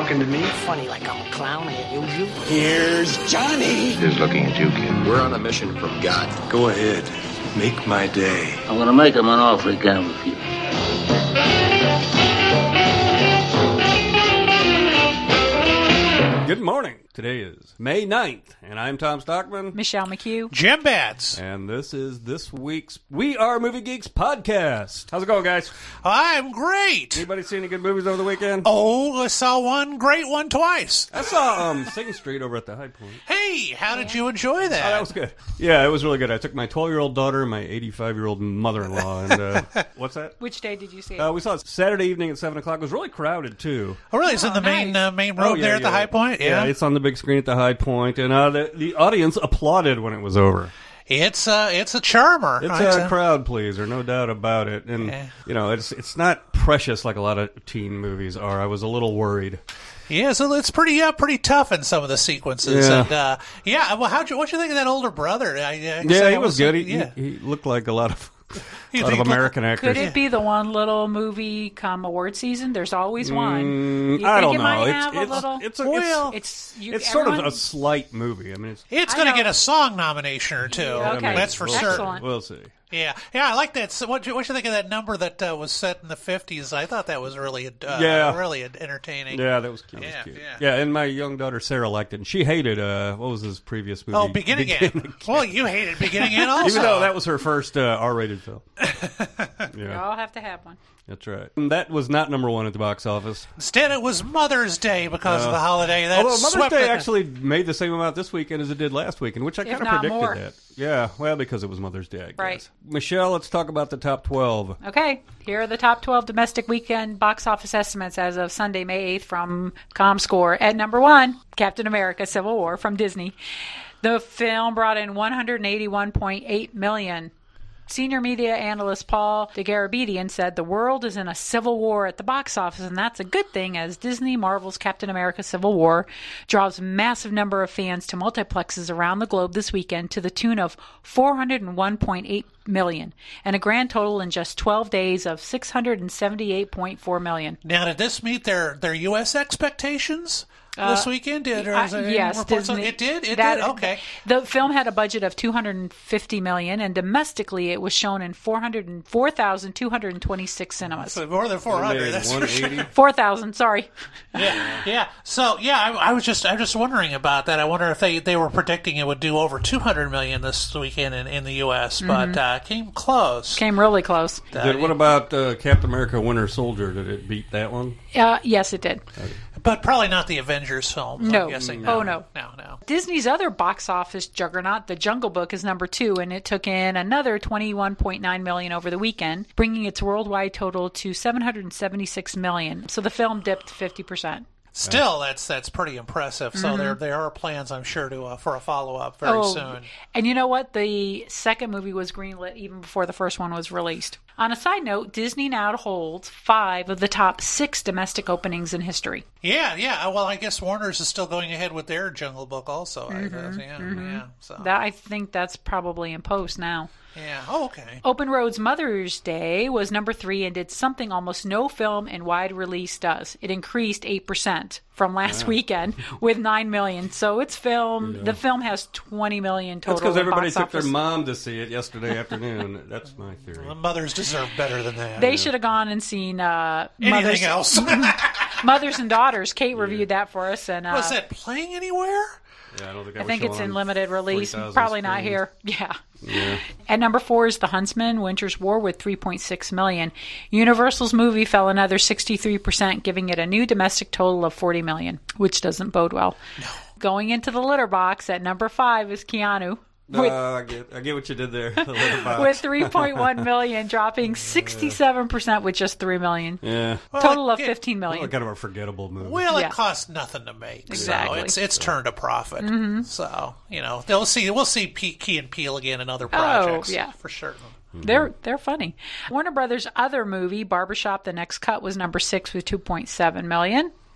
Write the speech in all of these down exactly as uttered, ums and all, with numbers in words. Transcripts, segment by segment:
talking to me? Funny like I'm a clown, I amuse you. Here's Johnny. Who's looking at you, kid? We're on a mission from God. Go ahead. Make my day. I'm gonna make him an offer he can't refuse. Good morning. Today is May ninth, and I'm Tom Stockman. Michelle McHugh. Jim Batts. And this is this week's We Are Movie Geeks podcast. How's it going, guys? I'm great. Anybody see any good movies over the weekend? Oh, I saw one great one twice. I saw um, Sing Street over at the High Point. Hey, how did you enjoy that? Oh, that was good. Yeah, it was really good. I took my twelve-year-old daughter and my eighty-five-year-old mother-in-law. And uh, what's that? Which day did you see it? Uh, we saw it Saturday evening at seven o'clock. It was really crowded, too. Oh, really? It's Oh, in the main nice. uh, main room Oh, yeah, there at yeah. the High Point? Yeah, it's on the big screen at the High Point, and uh, the, the audience applauded when it was over. It's uh, it's a charmer. It's I'd a say. crowd pleaser, no doubt about it. And, Yeah. you know, it's it's not precious like a lot of teen movies are. I was a little worried. Yeah, so it's pretty uh, pretty tough in some of the sequences. Yeah. And uh, yeah, well, how'd you what you think of that older brother? I, I Yeah, say he I was good. He, yeah. he, he looked like a lot of, You a lot of think- American actors. Could it be the one little movie come award season? There's always one. Mm, you I think don't it know. might It's have it's a little. it's a, Well, it's you, it's, it's sort of everyone- a slight movie. I mean, it's It's I going to know. get a song nomination or two. Yeah, okay. That's for we'll certain. Excellent. We'll see. Yeah, yeah, I like that. So what you, what you think of that number that uh, was set in the fifties? I thought that was really, uh, Yeah. really entertaining. Yeah, that was cute. Yeah, That was cute. yeah. yeah, and my young daughter Sarah liked it, and she hated uh, what was his previous movie? Oh, Begin Again. Well, you hated Begin Again also. Even though that was her first uh, R-rated film. You Yeah, all have to have one. that's right. And that was not number one at the box office. Instead, it was Mother's Day because of the holiday. That Although Mother's swept Day it. actually made the same amount this weekend as it did last weekend, which I If kind of not predicted more. that. Yeah, well, because it was Mother's Day, I guess. Right. Michelle, let's talk about the top twelve. Okay, here are the top twelve domestic weekend box office estimates as of Sunday, May eighth from ComScore. At number one, Captain America: Civil War from Disney. The film brought in one hundred eighty-one point eight million dollars. Senior media analyst Paul DeGarabedian said the world is in a civil war at the box office, and that's a good thing as Disney Marvel's Captain America Civil War draws a massive number of fans to multiplexes around the globe this weekend to the tune of four hundred one point eight million, and a grand total in just twelve days of six hundred seventy-eight point four million. Now, did this meet their, their U S expectations this weekend? Did or is Uh, there any yes, reports on- Disney- it did. It that- did. Okay. The film had a budget of two hundred fifty million dollars, and domestically it was shown in four hundred four thousand two hundred twenty-six cinemas. So more than four hundred. Made That's for sure. one eighty. four thousand, sorry. Yeah, yeah. So yeah, I, I was just I was just wondering about that. I wonder if they, they were predicting it would do over two hundred million this weekend in, in the U S, but uh, came close. Came really close. Uh, Did, what about uh, Captain America: Winter Soldier? Did it beat that one? Uh, yes, it did. But probably not the Avengers films. No. I'm guessing. Oh, no. no, no. Disney's other box office juggernaut, The Jungle Book, is number two, and it took in another twenty-one point nine million dollars over the weekend, bringing its worldwide total to seven hundred seventy-six million dollars. So the film dipped fifty percent. Still, that's that's pretty impressive. So there there are plans, I'm sure, to uh, for a follow up very soon. And you know what? The second movie was greenlit even before the first one was released. On a side note, Disney now holds five of the top six domestic openings in history. Yeah, yeah. Well, I guess Warner's is still going ahead with their Jungle Book, also. I guess. Yeah, yeah. So That I think that's probably in post now. yeah. Oh, okay. Open Road's Mother's Day was number three and did something almost no film in wide release does. It increased eight percent from last weekend with nine million dollars. So its film, the film has twenty million dollars That's total. because everybody box took their office. mom to see it yesterday afternoon. That's my theory. The mothers deserve better than that. They should have gone and seen uh, Anything Mothers, else? Mothers and Daughters. Kate reviewed that for us. and uh, Was that playing anywhere? Yeah, I don't think I, I was think it's showing in on limited release. forty thousand Probably not screens. here. Yeah. Yeah. At number four is The Huntsman, Winter's War with three point six million dollars. Universal's movie fell another sixty-three percent, giving it a new domestic total of forty million dollars, which doesn't bode well. No. Going into the litter box at number five is Keanu. No, With, I get, I get what you did there. The little box. with three point one million dollars, dropping sixty-seven percent with just three million dollars. yeah. Well, Total of it- fifteen Well, million dollars. kind of a forgettable movie. Well, Yeah. it costs nothing to make. Exactly. So it's it's turned a profit. So you know they'll see we'll see P- Key and Peele again in other projects. yeah. for certain. They're they're funny. Warner Brothers' other movie, Barbershop: The Next Cut, was number six with two point seven million.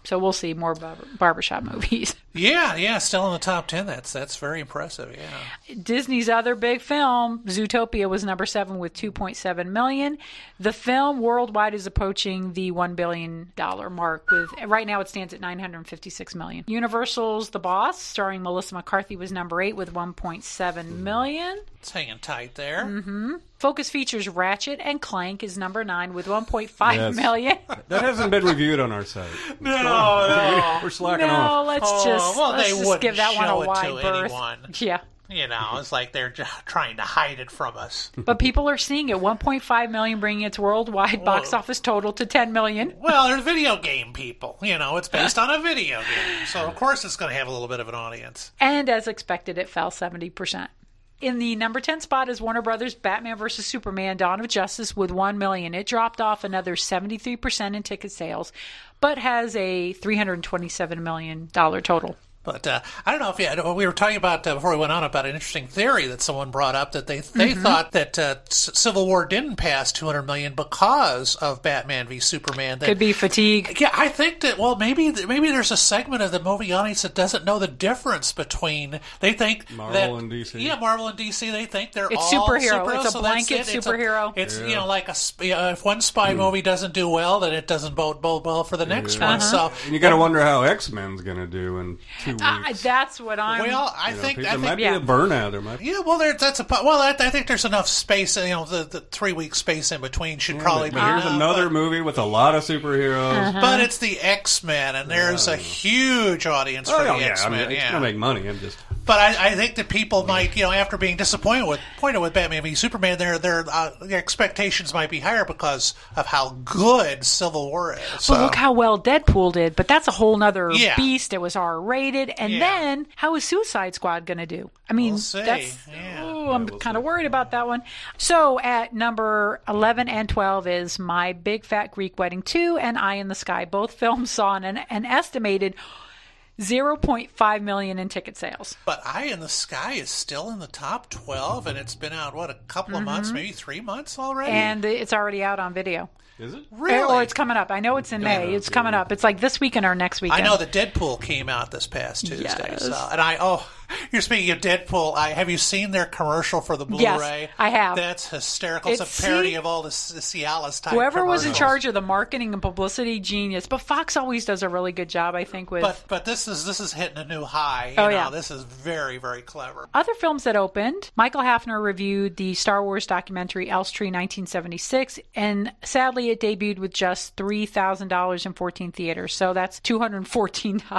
So we'll see more bar- barbershop movies. Yeah, yeah, still in the top ten. That's that's very impressive. Yeah. Disney's other big film, Zootopia, was number seven with two point seven million. The film worldwide is approaching the one billion dollars mark. With right now, it stands at nine hundred fifty-six million. Universal's The Boss, starring Melissa McCarthy, was number eight with one point seven million. It's hanging tight there. Mm-hmm. Focus Features Ratchet and Clank is number nine with one point five Yes. million. That hasn't been reviewed on our site. No, no. We're slacking no, off. let's Oh, just, well, let's they just wouldn't give that one show a it wide to berth. anyone. Yeah. You know, it's like they're just trying to hide it from us. But people are seeing it. one point five million, bringing its worldwide box Whoa. office total to ten million. Well, they're video game people. You know, it's based on a video game. So, of course, it's going to have a little bit of an audience. And as expected, it fell seventy percent. In the number ten spot is Warner Brothers' Batman versus Superman Dawn of Justice with one million. It dropped off another seventy-three percent in ticket sales, but has a three hundred twenty-seven million dollars total. But uh, I don't know if you, we were talking about, uh, before we went on, about an interesting theory that someone brought up, that they they Mm-hmm. thought that uh, C- Civil War didn't pass two hundred million because of Batman v Superman. That, Could be fatigue. Yeah, I think that, well, maybe maybe there's a segment of the movie audience that doesn't know the difference between, they think Marvel that, and D C. Yeah, Marvel and D C, they think they're It's all superhero. superheroes, It's a so that's blanket it. It's a- superhero. It's, Yeah. you know, like a, sp- uh, if one spy movie doesn't do well, then it doesn't bode, bode well for the next Yeah. one. So And you got to wonder how X-Men's going to do in two weeks. Uh, that's what I'm... Well, I You know, think there I might think be yeah. a burnout. There might be. yeah. Well, there, that's a po- well. I, I think there's enough space. You know, the, the three week space in between should probably but, be. but here's enough, another but, movie with a lot of superheroes. Uh-huh. but it's the X Men, and there's a huge audience for Oh, the yeah, X I mean, Men. it's Yeah, going to make money. I'm just... but I, I think that people might, you know, after being disappointed with pointed with Batman v Superman, their their, uh, their expectations might be higher because of how good Civil War is. But So. look how well Deadpool did. But that's a whole nother Yeah. beast. It was R rated. And Yeah. then, how is Suicide Squad going to do? I mean, We'll see. that's... Yeah. Oh, I'm kind of worried about that one. So at number eleven and twelve is My Big Fat Greek Wedding two and Eye in the Sky. Both films saw an, an estimated zero point five million in ticket sales. But Eye in the Sky is still in the top twelve, and it's been out, what, a couple of months, maybe three months already? And it's already out on video. Is it? Really? Or it's coming up. I know it's in May. up, It's coming yeah. up. It's like this weekend or next I weekend. know that Deadpool came out this past Tuesday. Yes. So, and I, oh, you're speaking of Deadpool. I Have you seen their commercial for the Blu-ray? Yes, I have. That's hysterical. It's, It's- a parody see? of all the, the Cialis type Whoever was in commercials. charge of the marketing and publicity, genius. But Fox always does a really good job, I think, with... But but this is this is hitting a new high. You Oh, know, yeah. This is very, very clever. Other films that opened, Michael Hafner reviewed the Star Wars documentary Elstree nineteen seventy-six, and sadly it debuted with just three thousand dollars in fourteen theaters, so that's two hundred fourteen dollars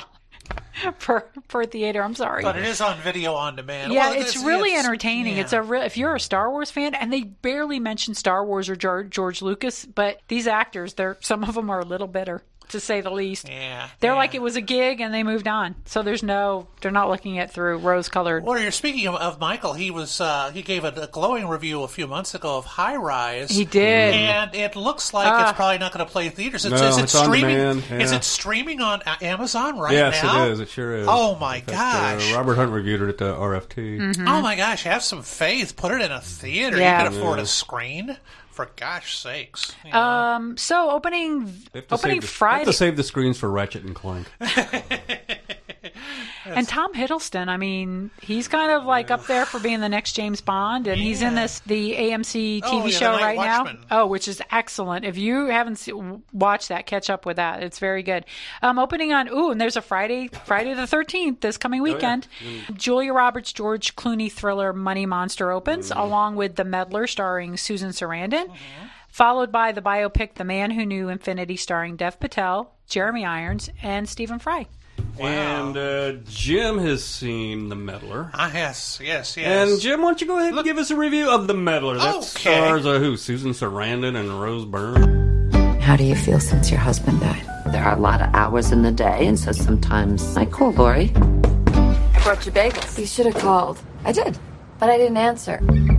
per, per theater. I'm sorry. But it is on video on demand. Yeah, Well, it's, really it's- entertaining. yeah. It's a re- if you're a Star Wars fan, and they barely mention Star Wars or George, George Lucas, but these actors, they're some of them are a little bitter, to say the least. Yeah, They're yeah. like it was a gig and they moved on. So there's no, they're not looking at through rose-colored. Well, you're speaking of, of Michael. He was uh, he gave a, a glowing review a few months ago of High Rise. He did. and it looks like Ah. it's probably not going to play theaters. It's, No, is it it's on streaming? demand, yeah. Is it streaming on A- Amazon right Yes, now? it is. It sure is. Oh my In fact, gosh! Uh, Robert Hunt reviewed it at the R F T. Mm-hmm. Oh my gosh! Have some faith. Put it in a theater. Yeah. You can afford Yeah. a screen. For gosh sakes! You know? Um, so opening They have to opening save the- they have Friday, to save the screens for Ratchet and Clank. and Tom Hiddleston. I mean, he's kind of like up there for being the next James Bond, and he's in Yeah. this the A M C T V Oh, yeah, The show Night right Watchman. now. Oh, which is excellent. If you haven't se- watched that, catch up with that. It's very good. Um, opening on ooh, and there's a Friday Friday the thirteenth this coming weekend. Julia Roberts, George Clooney thriller Money Monster opens, along with The Meddler starring Susan Sarandon. Followed by the biopic The Man Who Knew Infinity starring Dev Patel, Jeremy Irons, and Stephen Fry. And uh, Jim has seen The Meddler. Ah, yes, yes, yes. And Jim, why don't you go ahead and give us a review of The Meddler? That Okay. stars uh, who? Susan Sarandon and Rose Byrne. How do you feel since your husband died? There are a lot of hours in the day, and so sometimes I call Lori. I brought you bagels. You should have called. I did, but I didn't answer.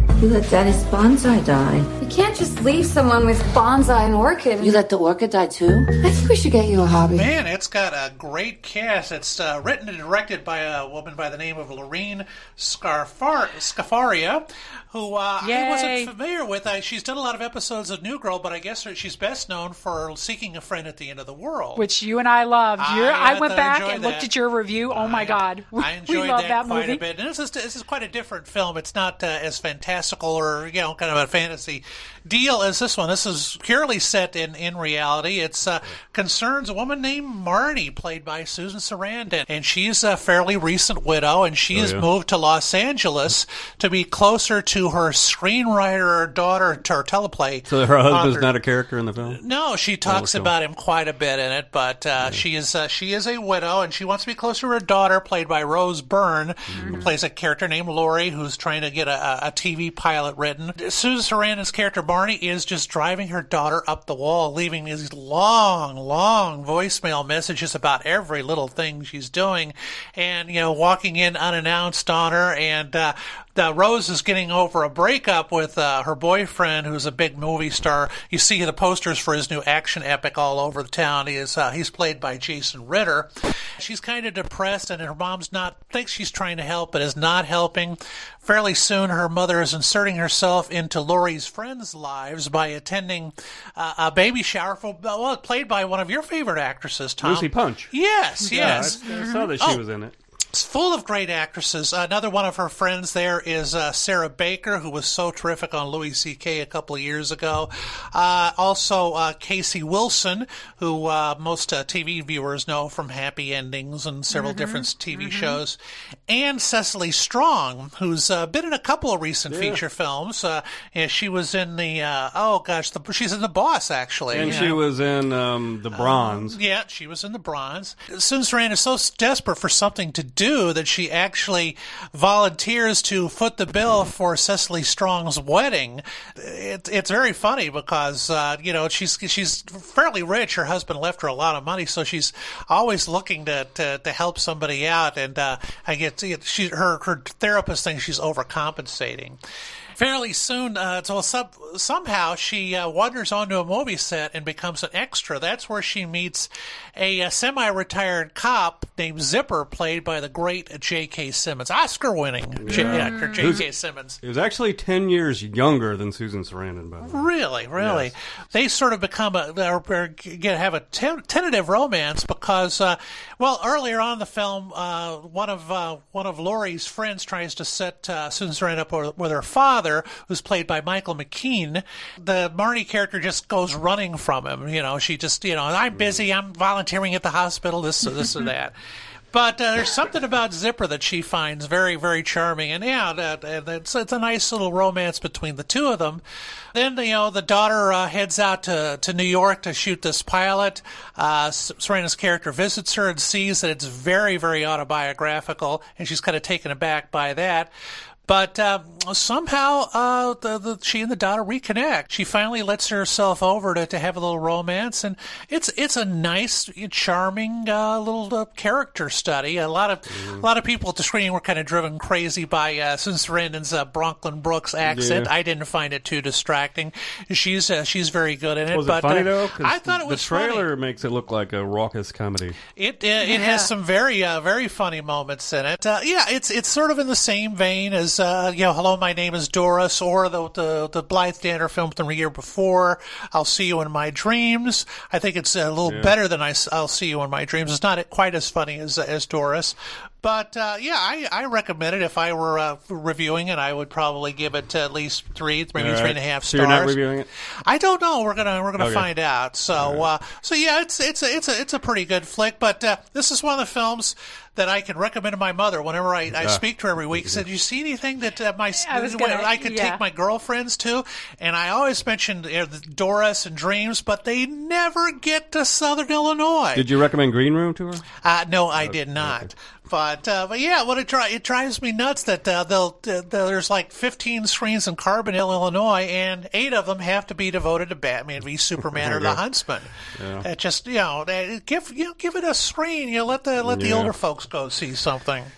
You let Daddy's bonsai die. You can't just leave someone with bonsai and orchid. You let the orchid die too? I think we should get you a hobby. Man, it's got a great cast. It's uh, written and directed by a woman by the name of Lorene Scarfar- Scafaria, who uh, I wasn't familiar with. I, she's done a lot of episodes of New Girl, but I guess she's best known for Seeking a Friend at the End of the World, which you and I loved. Your, I, I went back and that. looked at your review. Oh my I, God, we, I enjoyed we love that, that quite movie. a bit. And this is this is quite a different film. It's not uh, as fantastical or you know kind of a fantasy deal as this one. This is purely set in in reality. It's uh, concerns a woman named Marnie, played by Susan Sarandon, and she's a fairly recent widow, and she has oh, yeah. moved to Los Angeles to be closer to her screenwriter daughter, to her teleplay. So her husband's author. not a character in the film? No, she talks Oh, about him quite a bit in it, but uh, yeah. she is uh, she is a widow, and she wants to be closer to her daughter, played by Rose Byrne, mm-hmm. who plays a character named Lori, who's trying to get a, a T V pilot written. Susan Sarandon's character Barney is just driving her daughter up the wall, leaving these long, long voicemail messages about every little thing she's doing, and you know, walking in unannounced on her, and uh, the Rose is getting over a breakup with uh, her boyfriend, who's a big movie star. You see the posters for his new action epic all over the town. He is uh, he's played by Jason Ritter. She's kind of depressed, and her mom's not thinks she's trying to help, but is not helping. Fairly soon, her mother is inserting herself into Laurie's friends' lives by attending uh, a baby shower for well, played by one of your favorite actresses, Tom. Lucy Punch. Yes, yeah, yes. I, I saw that she oh. was in it. It's full of great actresses. Another one of her friends there is uh, Sarah Baker, who was so terrific on Louis C K a couple of years ago. Uh, also, uh, Casey Wilson, who uh, most uh, T V viewers know from Happy Endings and several mm-hmm. different T V mm-hmm. shows. And Cecily Strong, who's uh, been in a couple of recent yeah. feature films. Uh, yeah, she was in the, uh, oh gosh, the, she's in The Boss, actually. And yeah. she was in um, The Bronze. Um, yeah, she was in The Bronze. Susan Sarandon is so desperate for something to do that she actually volunteers to foot the bill for Cecily Strong's wedding. It, it's very funny because uh, you know she's she's fairly rich. Her husband left her a lot of money, so she's always looking to to, to help somebody out. And uh, I get she her her therapist thinks she's overcompensating. Fairly soon, uh, so some, somehow she uh, wanders onto a movie set and becomes an extra. That's where she meets a, a semi-retired cop named Zipper, played by the great J K. Simmons, Oscar-winning yeah. actor J K. Simmons. He was actually ten years younger than Susan Sarandon, by the way. Really, really. Yes. They sort of become a or, or get, have a ten, tentative romance because, uh, well, earlier on in the film, uh, one of uh, one of Laurie's friends tries to set uh, Susan Sarandon up with, with her father, who's played by Michael McKean. The Marnie character just goes running from him. You know, she just, you know, I'm busy, I'm volunteering at the hospital, this, this, or that. But uh, there's something about Zipper that she finds very, very charming. And yeah, that, that, it's, it's a nice little romance between the two of them. Then, you know, the daughter uh, heads out to, to New York to shoot this pilot. Uh, Sarandon's character visits her and sees that it's very, very autobiographical, and she's kind of taken aback by that. But uh, somehow uh, the, the, she and the daughter reconnect. She finally lets herself over to, to have a little romance, and it's it's a nice, charming uh, little uh, character study. A lot of mm. a lot of people at the screening were kind of driven crazy by uh, Susan Sarandon's uh, Bronklyn Brooks accent. Yeah. I didn't find it too distracting. She's uh, she's very good in it. Was but, it funny uh, though? I thought it was the trailer funny. Makes it look like a raucous comedy. It uh, it yeah. has some very uh, very funny moments in it. Uh, yeah, it's it's sort of in the same vein as. Uh, you know, Hello, My Name is Doris, or the the, the Blythe Danner film from the year before, I'll See You in My Dreams. I think it's a little yeah. better than I, I'll See You in My Dreams. It's not quite as funny as as Doris. But, uh, yeah, I, I recommend it. If I were uh, reviewing it, I would probably give it at least three, maybe right. three and a half so stars. You're not reviewing it? I don't know. We're gonna we're gonna okay. find out. So, right. uh, so yeah, it's it's a, it's a it's a pretty good flick. But uh, this is one of the films that I can recommend to my mother whenever I, I speak to her every week. Said, "Did you see anything that uh, my I, was gonna, I could yeah. take my girlfriends to?" And I always mentioned you know, Doris and Dreams, but they never get to Southern Illinois. Did you recommend Green Room to her? Uh, no, I did not. Okay. But uh, but yeah, what it, dri- it drives me nuts that uh, they'll uh, there's like fifteen screens in Carbondale, Illinois, and eight of them have to be devoted to Batman v Superman or the Huntsman. Yeah. It just you know give you know give it a screen. You know, let the let the yeah. older folks go see something.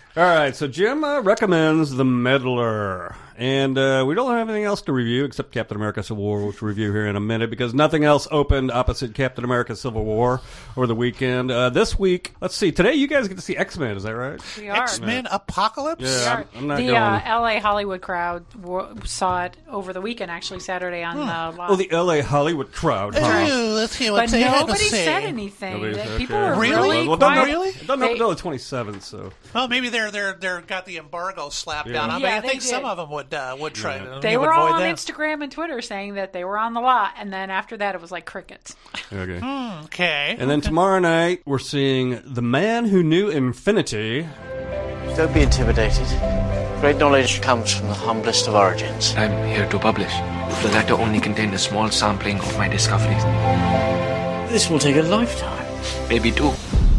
All right, so Jim uh, recommends The Meddler. And uh, we don't have anything else to review except Captain America Civil War, which we'll review here in a minute, because nothing else opened opposite Captain America Civil War over the weekend. Uh, this week, let's see, today you guys get to see X-Men, is that right? We are. X-Men Apocalypse? Yeah, I'm, I'm not the going. uh, L A Hollywood crowd w- saw it over the weekend, actually, Saturday on uh, Oh, the L A Hollywood crowd. Huh? Ooh, let's hear what But they had to nobody say. said anything. Nobody That said, People okay. were Really? really Well, quiet. Well, Really? It doesn't They- open until the twenty-seventh, so. Well, maybe they're they're they're got the embargo slapped Yeah. down. I mean, Yeah, I think they some did. of them would uh, would try Yeah. to They you were would all avoid on that. Instagram and Twitter saying that they were on the lot, and then after that, it was like crickets. Okay. Okay. And then tomorrow night, we're seeing The Man Who Knew Infinity. Don't be intimidated. Great knowledge comes from the humblest of origins. I'm here to publish. The letter only contained a small sampling of my discoveries. This will take a lifetime. Maybe two.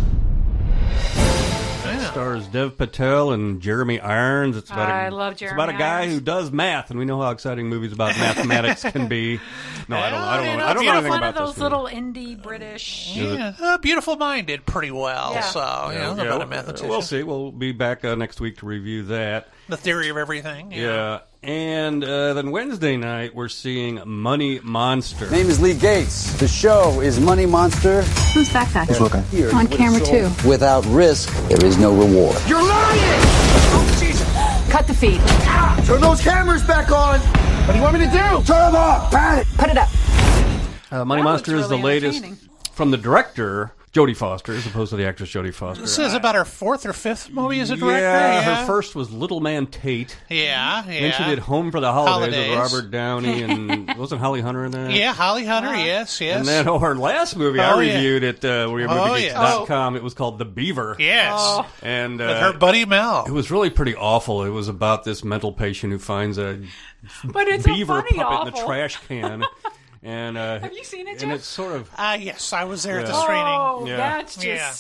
Stars Dev Patel and Jeremy Irons. It's about I a, love It's Jeremy about a guy Irons. who does math, and we know how exciting movies about mathematics can be. No, I don't. I don't Yeah, know. I don't you know know, anything One about of those this. little indie British. Yeah, uh, Beautiful Mind did pretty well. Yeah. So you know, Yeah, about a well, mathematician. we'll see. We'll be back uh, next week to review that. The Theory of Everything. Yeah. Yeah. And uh, then Wednesday night, we're seeing Money Monster. Name is Lee Gates. The show is Money Monster. Who's that guy? Who's looking? Here. On camera, too. Without risk, there is no reward. You're lying! Oh, Jesus! Cut the feed. Turn those cameras back on! What do you want me to do? Turn them off! Pat it! Put it up. Uh, Money That Monster looks is the really latest entertaining. from the director, Jodie Foster, as opposed to the actress Jodie Foster. This is about her fourth or fifth movie as a director. Yeah, Yeah, her first was Little Man Tate. Yeah, yeah. Then she did Home for the Holidays, Holidays. with Robert Downey, and wasn't Holly Hunter in that? Yeah, Holly Hunter. Yes, yes. And then oh, her last movie I Oh, yeah. reviewed at uh, Oh, movie geeks dot com. It was called The Beaver. yes, Oh. And uh, with her buddy Mel. it was really pretty awful. It was about this mental patient who finds a But it's a beaver funny puppet in awful. a trash can. And uh, Have you seen it, And Jeff? it's sort of Ah, yes, I was there at the Yeah. screening. Oh, Yeah. that's just Yeah.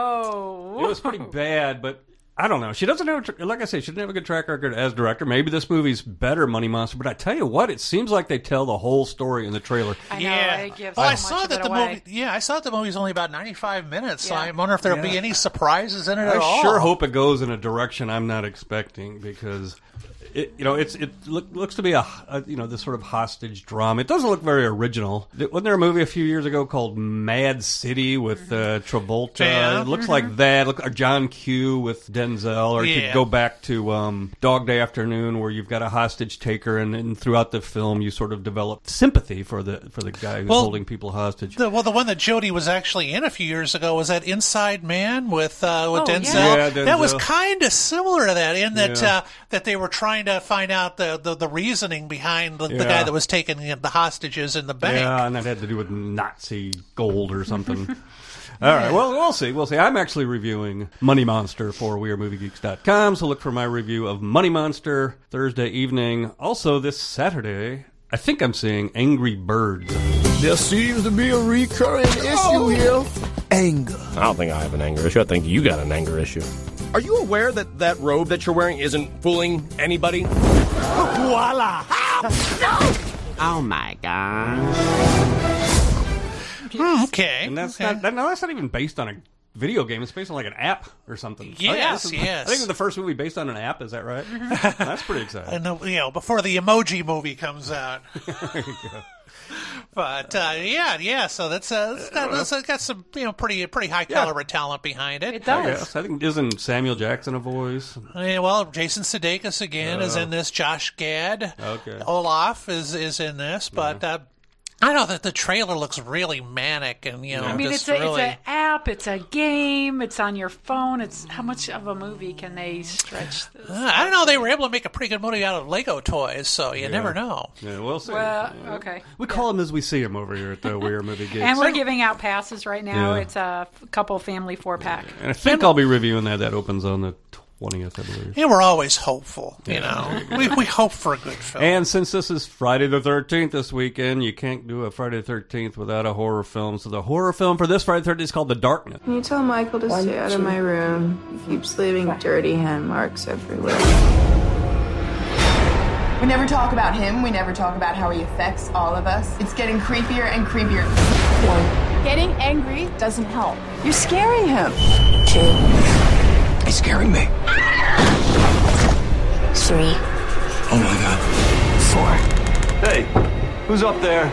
so. it was pretty bad, but I don't know. She doesn't have, a tr- like I say, she didn't have a good track record as director. Maybe this movie's better, Money Monster. But I tell you what, it seems like they tell the whole story in the trailer. I know, Yeah. it gives Well, so I much saw of that it the away. movie. Yeah, I saw that the movie's only about ninety-five minutes. So Yeah. I wonder if there'll Yeah. be any surprises in it I at all. sure hope it goes in a direction I'm not expecting, because it, you know, it's it look, looks to be a, a you know this sort of hostage drama. It doesn't look very original. Wasn't there a movie a few years ago called Mad City with uh, Travolta? Yeah. It looks like that. Look, or John Q with Denzel, or you Yeah. could go back to um, Dog Day Afternoon, where you've got a hostage taker, and, and throughout the film you sort of develop sympathy for the for the guy who's Well, holding people hostage. The, well, the one that Jodie was actually in a few years ago was that Inside Man with uh, with Oh, Denzel. yeah. Yeah, That was Denzel. kind of similar to that in that Yeah. uh, that they were trying to find out the, the, the reasoning behind the, the Yeah. guy that was taking the hostages in the bank. Yeah, and that had to do with Nazi gold or something. All right, well, we'll see. We'll see. I'm actually reviewing Money Monster for We Are Movie Geeks dot com, so look for my review of Money Monster Thursday evening. Also, this Saturday, I think I'm seeing Angry Birds. There seems to be a recurring issue here. Anger. I don't think I have an anger issue. I think you got an anger issue. Are you aware that that robe that you're wearing isn't fooling anybody? Voila! Oh my god. Hmm, okay. And that's okay. not, that, no, that's not even based on a video game. It's based on like an app or something. Oh, yeah, Yes, this is- yes. I think it's the first movie based on an app. Is that right? That's pretty exciting. And the, you know, before the Emoji Movie comes out. But uh, yeah, yeah. So that's uh, it's got, it's got some you know pretty pretty high caliber talent behind it. It I does. guess. I think isn't Samuel Jackson a voice? Yeah, well, Jason Sudeikis again is Oh. in this. Josh Gad, Okay. Olaf is is in this, but uh, I know that the trailer looks really manic and you know. I mean, just it's a, really, it's an app, it's a game, it's on your phone. It's how much of a movie can they stretch this? Uh, I don't know. They were able to make a pretty good movie out of Lego toys, so you never know. Yeah, we'll see. Well, Yeah. okay. We call them as we see them over here at the We Are Movie Geeks. And we're giving out passes right now. Yeah. It's a couple family four pack. And I think I'll be reviewing that. That opens on the twentieth, I believe. Yeah, we're always hopeful. You know, we we hope for a good film. And since this is Friday the thirteenth this weekend, you can't do a Friday the thirteenth without a horror film. So the horror film for this Friday the thirteenth is called The Darkness. Can you tell Michael to stay out of my room? He keeps leaving dirty hand marks everywhere. We never talk about him. We never talk about how he affects all of us. It's getting creepier and creepier. Getting angry doesn't help. You're scaring him. He's scaring me. Three. Oh my God. Four. Hey, who's up there?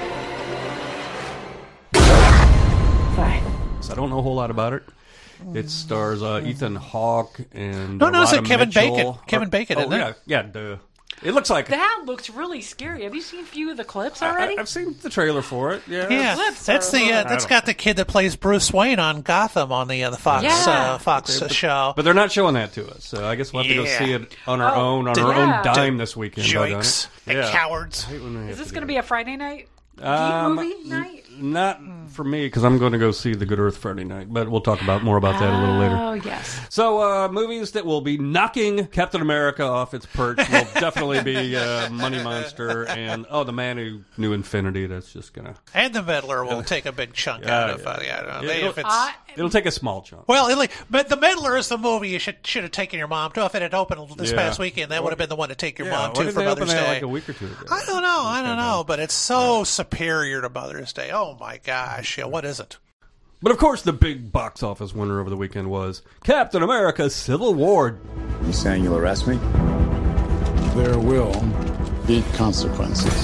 Five. So I don't know a whole lot about it. It stars uh, Ethan Hawke and No, no, it's Radha a Kevin Mitchell. Bacon. Kevin Bacon, oh, isn't it? yeah, yeah. Duh. It looks like That looks really scary. Have you seen a few of the clips already? I, I've seen the trailer for it. Yeah, Yeah, Clips that's are- the uh, I that's don't- got the kid that plays Bruce Wayne on Gotham on the uh, the Fox Yeah. uh, Fox But- show. But they're not showing that to us, so I guess we'll have to go Yeah. see it on our Oh, own, on d- our yeah. own dime this weekend. doggone Jokes, it. the Yeah. cowards. I hate when they have Is this to going to do be a Friday night that. Um, movie night? Not for me, because I'm going to go see The Good Earth Friday night, but we'll talk about more about that a little later. Oh, yes. So, uh, movies that will be knocking Captain America off its perch will definitely be uh, Money Monster and, oh, The Man Who Knew Infinity. That's just going to... And the meddler will take a big chunk Yeah, out of yeah. uh, yeah, no, Yeah, they, it'll- if it's. I- It'll take a small chunk. Well, it, like, but the meddler is the movie you should should have taken your mom to. If it had opened this Yeah. past weekend, that would have been the one to take your Yeah, mom why to didn't for they open Mother's that Day. like a week or two ago? I don't know, I don't know, but it's so superior to Mother's Day. Oh my gosh, yeah, what is it? But of course, the big box office winner over the weekend was Captain America: Civil War. You saying you'll arrest me? There will be consequences.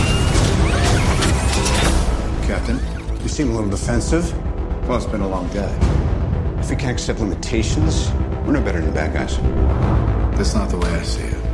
Captain, you seem a little defensive. Well, it's been a long day. If we can't accept limitations, we're no better than bad guys. That's not the way I see it.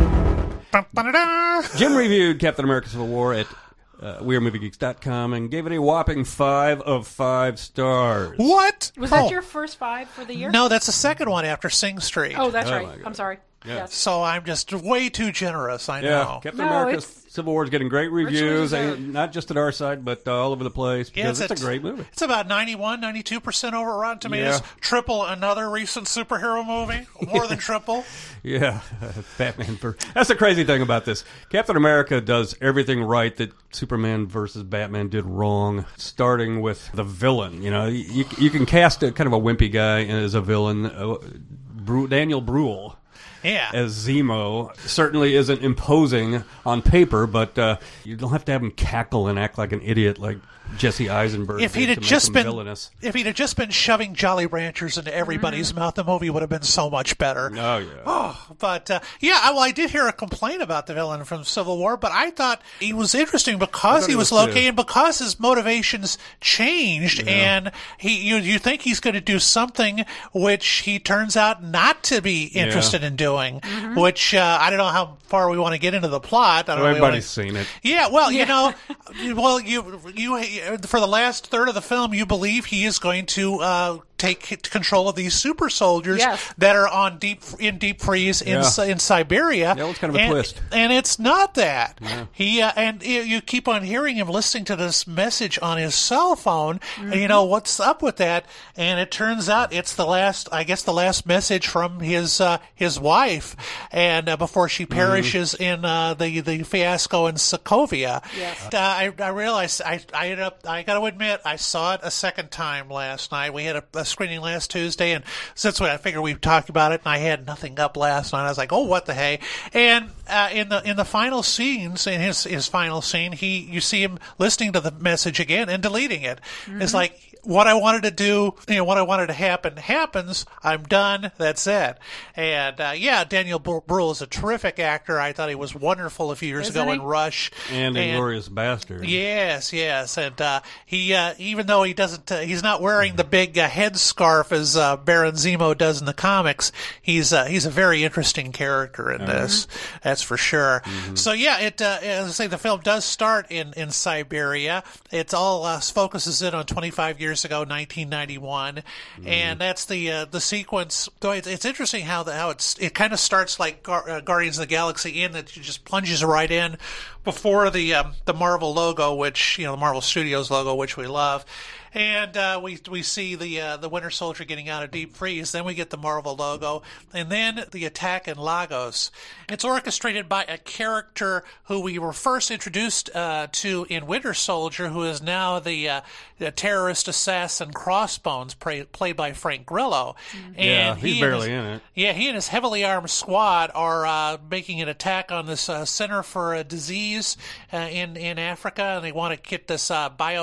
Ba-ba-da-da. Jim reviewed Captain America: Civil War at uh, we are movie geeks dot com and gave it a whopping five of five stars. What? Was Oh. that your first five for the year? No, that's the second one after Sing Street. Oh, that's Oh, right. my God. I'm sorry. Yeah. Yes. So I'm just way too generous, I Yeah, know. Captain No, America: it's- Civil War is getting great reviews, deserved. and not just at our side, but uh, all over the place, because Yes, it's a great movie. It's about ninety-one, ninety-two percent over Rotten Tomatoes. Yeah. Triple another recent superhero movie. More than triple. Yeah, Batman. For, that's the crazy thing about this. Captain America does everything right that Superman versus Batman did wrong, starting with the villain. You know, you, you can cast a kind of a wimpy guy as a villain. Uh, Bru- Daniel Bruhl Yeah. as Zemo certainly isn't imposing on paper, but uh, you don't have to have him cackle and act like an idiot like Jesse Eisenberg If did he'd to have make just him been, villainous. if he'd have just been shoving Jolly Ranchers into everybody's Mm-hmm. mouth, the movie would have been so much better. Oh, yeah. Oh, but uh, yeah, I- well, I did hear a complaint about the villain from Civil War, but I thought he was interesting because thought he he was was too. located, and because his motivations changed, and he you you think he's going to do something which he turns out not to be interested in doing. Mm-hmm. Which uh, I don't know how far we want to get into the plot. I don't Well, know if we everybody's wanna- seen it. Yeah, well, you Yeah. know, well, you you for the last third of the film, you believe he is going to uh, take control of these super soldiers Yes. that are on deep in deep freeze in Yeah. Si- in Siberia. That was kind of a and, twist. and it's not that. He uh, and you, you keep on hearing him listening to this message on his cell phone, and you know what's up with that. And it turns out it's the last, I guess, the last message from his uh, his wife, and uh, before she perishes in uh, the the fiasco in Sokovia. Yes. Uh, I, I realized I I ended up I got to admit I saw it a second time last night. We had a, a screening last Tuesday, and since I figured we'd talk about it, and I had nothing up last night, I was like, oh, what the hey! And uh, in the in the final scenes, in his his final scene, he you see him listening to the message again and deleting it. It's like what I wanted to do, you know, what I wanted to happen happens. I'm done. That's it. And uh, yeah, Daniel Br- Bruhl is a terrific actor. I thought he was wonderful a few years Isn't ago he? in Rush And Inglourious Bastard. Yes, yes, and uh, he uh, even though he doesn't, uh, he's not wearing the big uh, headscarf as uh, Baron Zemo does in the comics. He's uh, he's a very interesting character in this, that's for sure. So yeah, it uh, as I say, the film does start in in Siberia. It's all uh, focuses in on twenty-five years ago, nineteen ninety-one, and that's the uh, the sequence. Though it's, it's interesting how the how it's it kind of starts like Gar- uh, Guardians of the Galaxy in that it just plunges right in before the um, the Marvel logo, which you know the Marvel Studios logo, which we love. And uh, we we see the uh, the Winter Soldier getting out of deep freeze. Then we get the Marvel logo, and then the attack in Lagos. It's orchestrated by a character who we were first introduced uh, to in Winter Soldier, who is now the, uh, the terrorist assassin Crossbones, play, played by Frank Grillo. Yeah, And he's he and barely his- in it. Yeah, he and his heavily armed squad are uh, making an attack on this uh, center for a disease uh, in in Africa, and they want to get this uh, biotech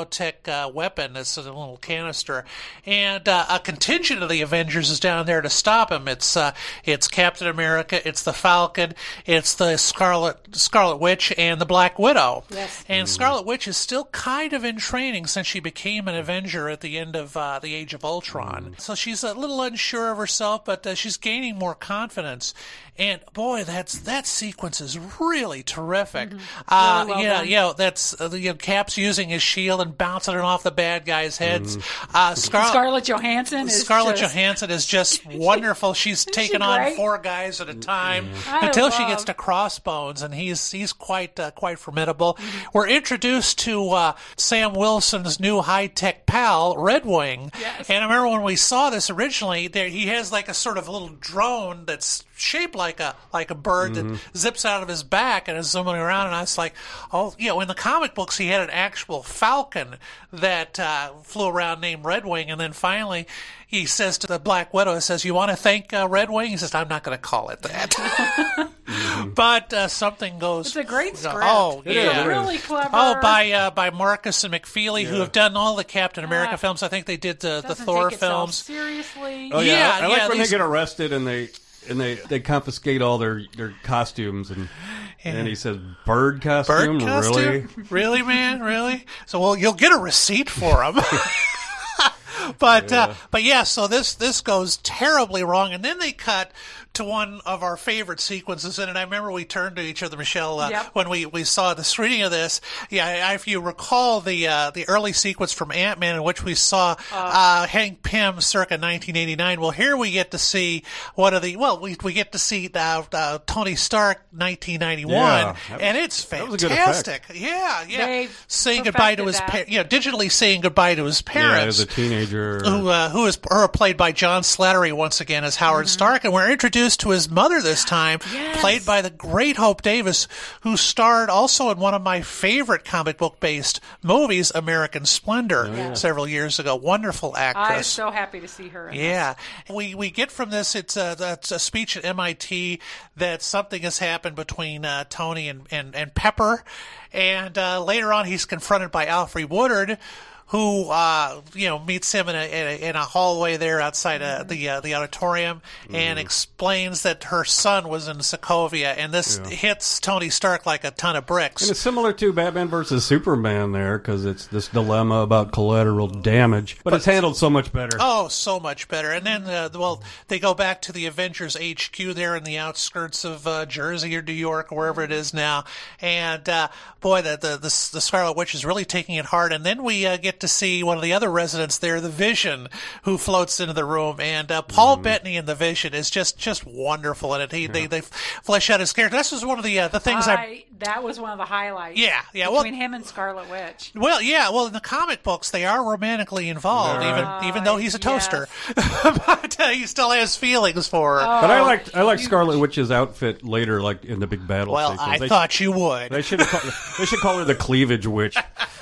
automatic uh, weapon. It's a little canister. And uh, a contingent of the Avengers is down there to stop him. It's uh, it's Captain America, it's the Falcon, it's the Scarlet Scarlet Witch, and the Black Widow. Yes. And Scarlet Witch is still kind of in training since she became an Avenger at the end of uh, the Age of Ultron. So she's a little unsure of herself, but uh, she's gaining more confidence. And boy, that's that sequence is really terrific. Mm-hmm. Uh, Really well yeah, done. yeah, that's uh, you know, Cap's using his shield and bouncing it off the bad guys' heads. Uh, Scar- Scarlett Johansson is Scarlett just... Johansson is just wonderful. She's taking she on great? four guys at a time I until she love- gets to Crossbones, and he's he's quite uh, quite formidable. We're introduced to uh, Sam Wilson's new high tech pal, Red Wing. Yes. And I remember when we saw this originally, there he has like a sort of little drone that's shaped like a like a bird Mm-hmm. that zips out of his back and is zooming around. And I was like, oh, you know, in the comic books he had an actual falcon that uh, flew around named Red Wing, and then finally he says to the Black Widow, he says, "You want to thank uh, Red Wing?" He says, "I'm not going to call it that." mm-hmm. But uh, something goes. It's a great script. Oh, It's yeah, really clever. Oh, by uh, by Marcus and McFeely, Yeah. who have done all the Captain America Yeah. films. I think they did the, the Doesn't Thor take itself films. seriously. Oh yeah, Yeah, I, I like yeah, when these- they get arrested and they and they, they confiscate all their, their costumes and Yeah. and he says bird costume, Bird costume? really? Really, man? Really? So, well, you'll get a receipt for them. but, Yeah. uh, but yeah, so this, this goes terribly wrong. And then they cut to one of our favorite sequences in it. I remember we turned to each other, Michelle, uh, Yep. when we, we saw the screening of this. Yeah, I- if you recall the uh, the early sequence from Ant-Man in which we saw uh, Hank Pym circa nineteen eighty-nine. Well, here we get to see one of the, well, we we get to see uh, uh, Tony Stark nineteen ninety-one, Yeah, that and it's that was a good effect. fantastic. Yeah, yeah. They've saying goodbye to his, perfected pa- you know, digitally saying goodbye to his Yeah, parents. as a teenager. Who uh, who is or played by John Slattery once again as Howard Stark, and we're introduced to his mother this time, Yes. played by the great Hope Davis, who starred also in one of my favorite comic book based movies, American Splendor, yeah. several years ago. Wonderful I'm actress. so happy to see her. In Yeah, we we get from this. It's a, it's a speech at M I T that something has happened between uh, Tony and, and and Pepper, and uh, later on he's confronted by Alfre Woodard, who uh, you know meets him in a, in a in a hallway there outside uh, the uh, the auditorium, and explains that her son was in Sokovia, and this Yeah. hits Tony Stark like a ton of bricks. And it's similar to Batman versus Superman there because it's this dilemma about collateral damage, but, it's handled so much better. Oh, so much better. And then, uh, well, they go back to the Avengers H Q there in the outskirts of uh, Jersey or New York or wherever it is now. And uh, boy, the, the the the Scarlet Witch is really taking it hard. And then we uh, get to see one of the other residents there, the Vision, who floats into the room. And uh, Paul Mm-hmm. Bettany in the Vision is just just wonderful in it. He they they flesh out his character. This was one of the uh, the things I. I, that was one of the highlights. Yeah, yeah, well- Between him and Scarlet Witch. Well, yeah. Well, in the comic books, they are romantically involved, Yeah, even right. even though he's a Uh, toaster. but uh, he still has feelings for her. But I Oh, liked I liked Scarlet Witch's outfit later, like in the big battle. Well, sequence. I They thought you would. They should call, they should call her the Cleavage Witch.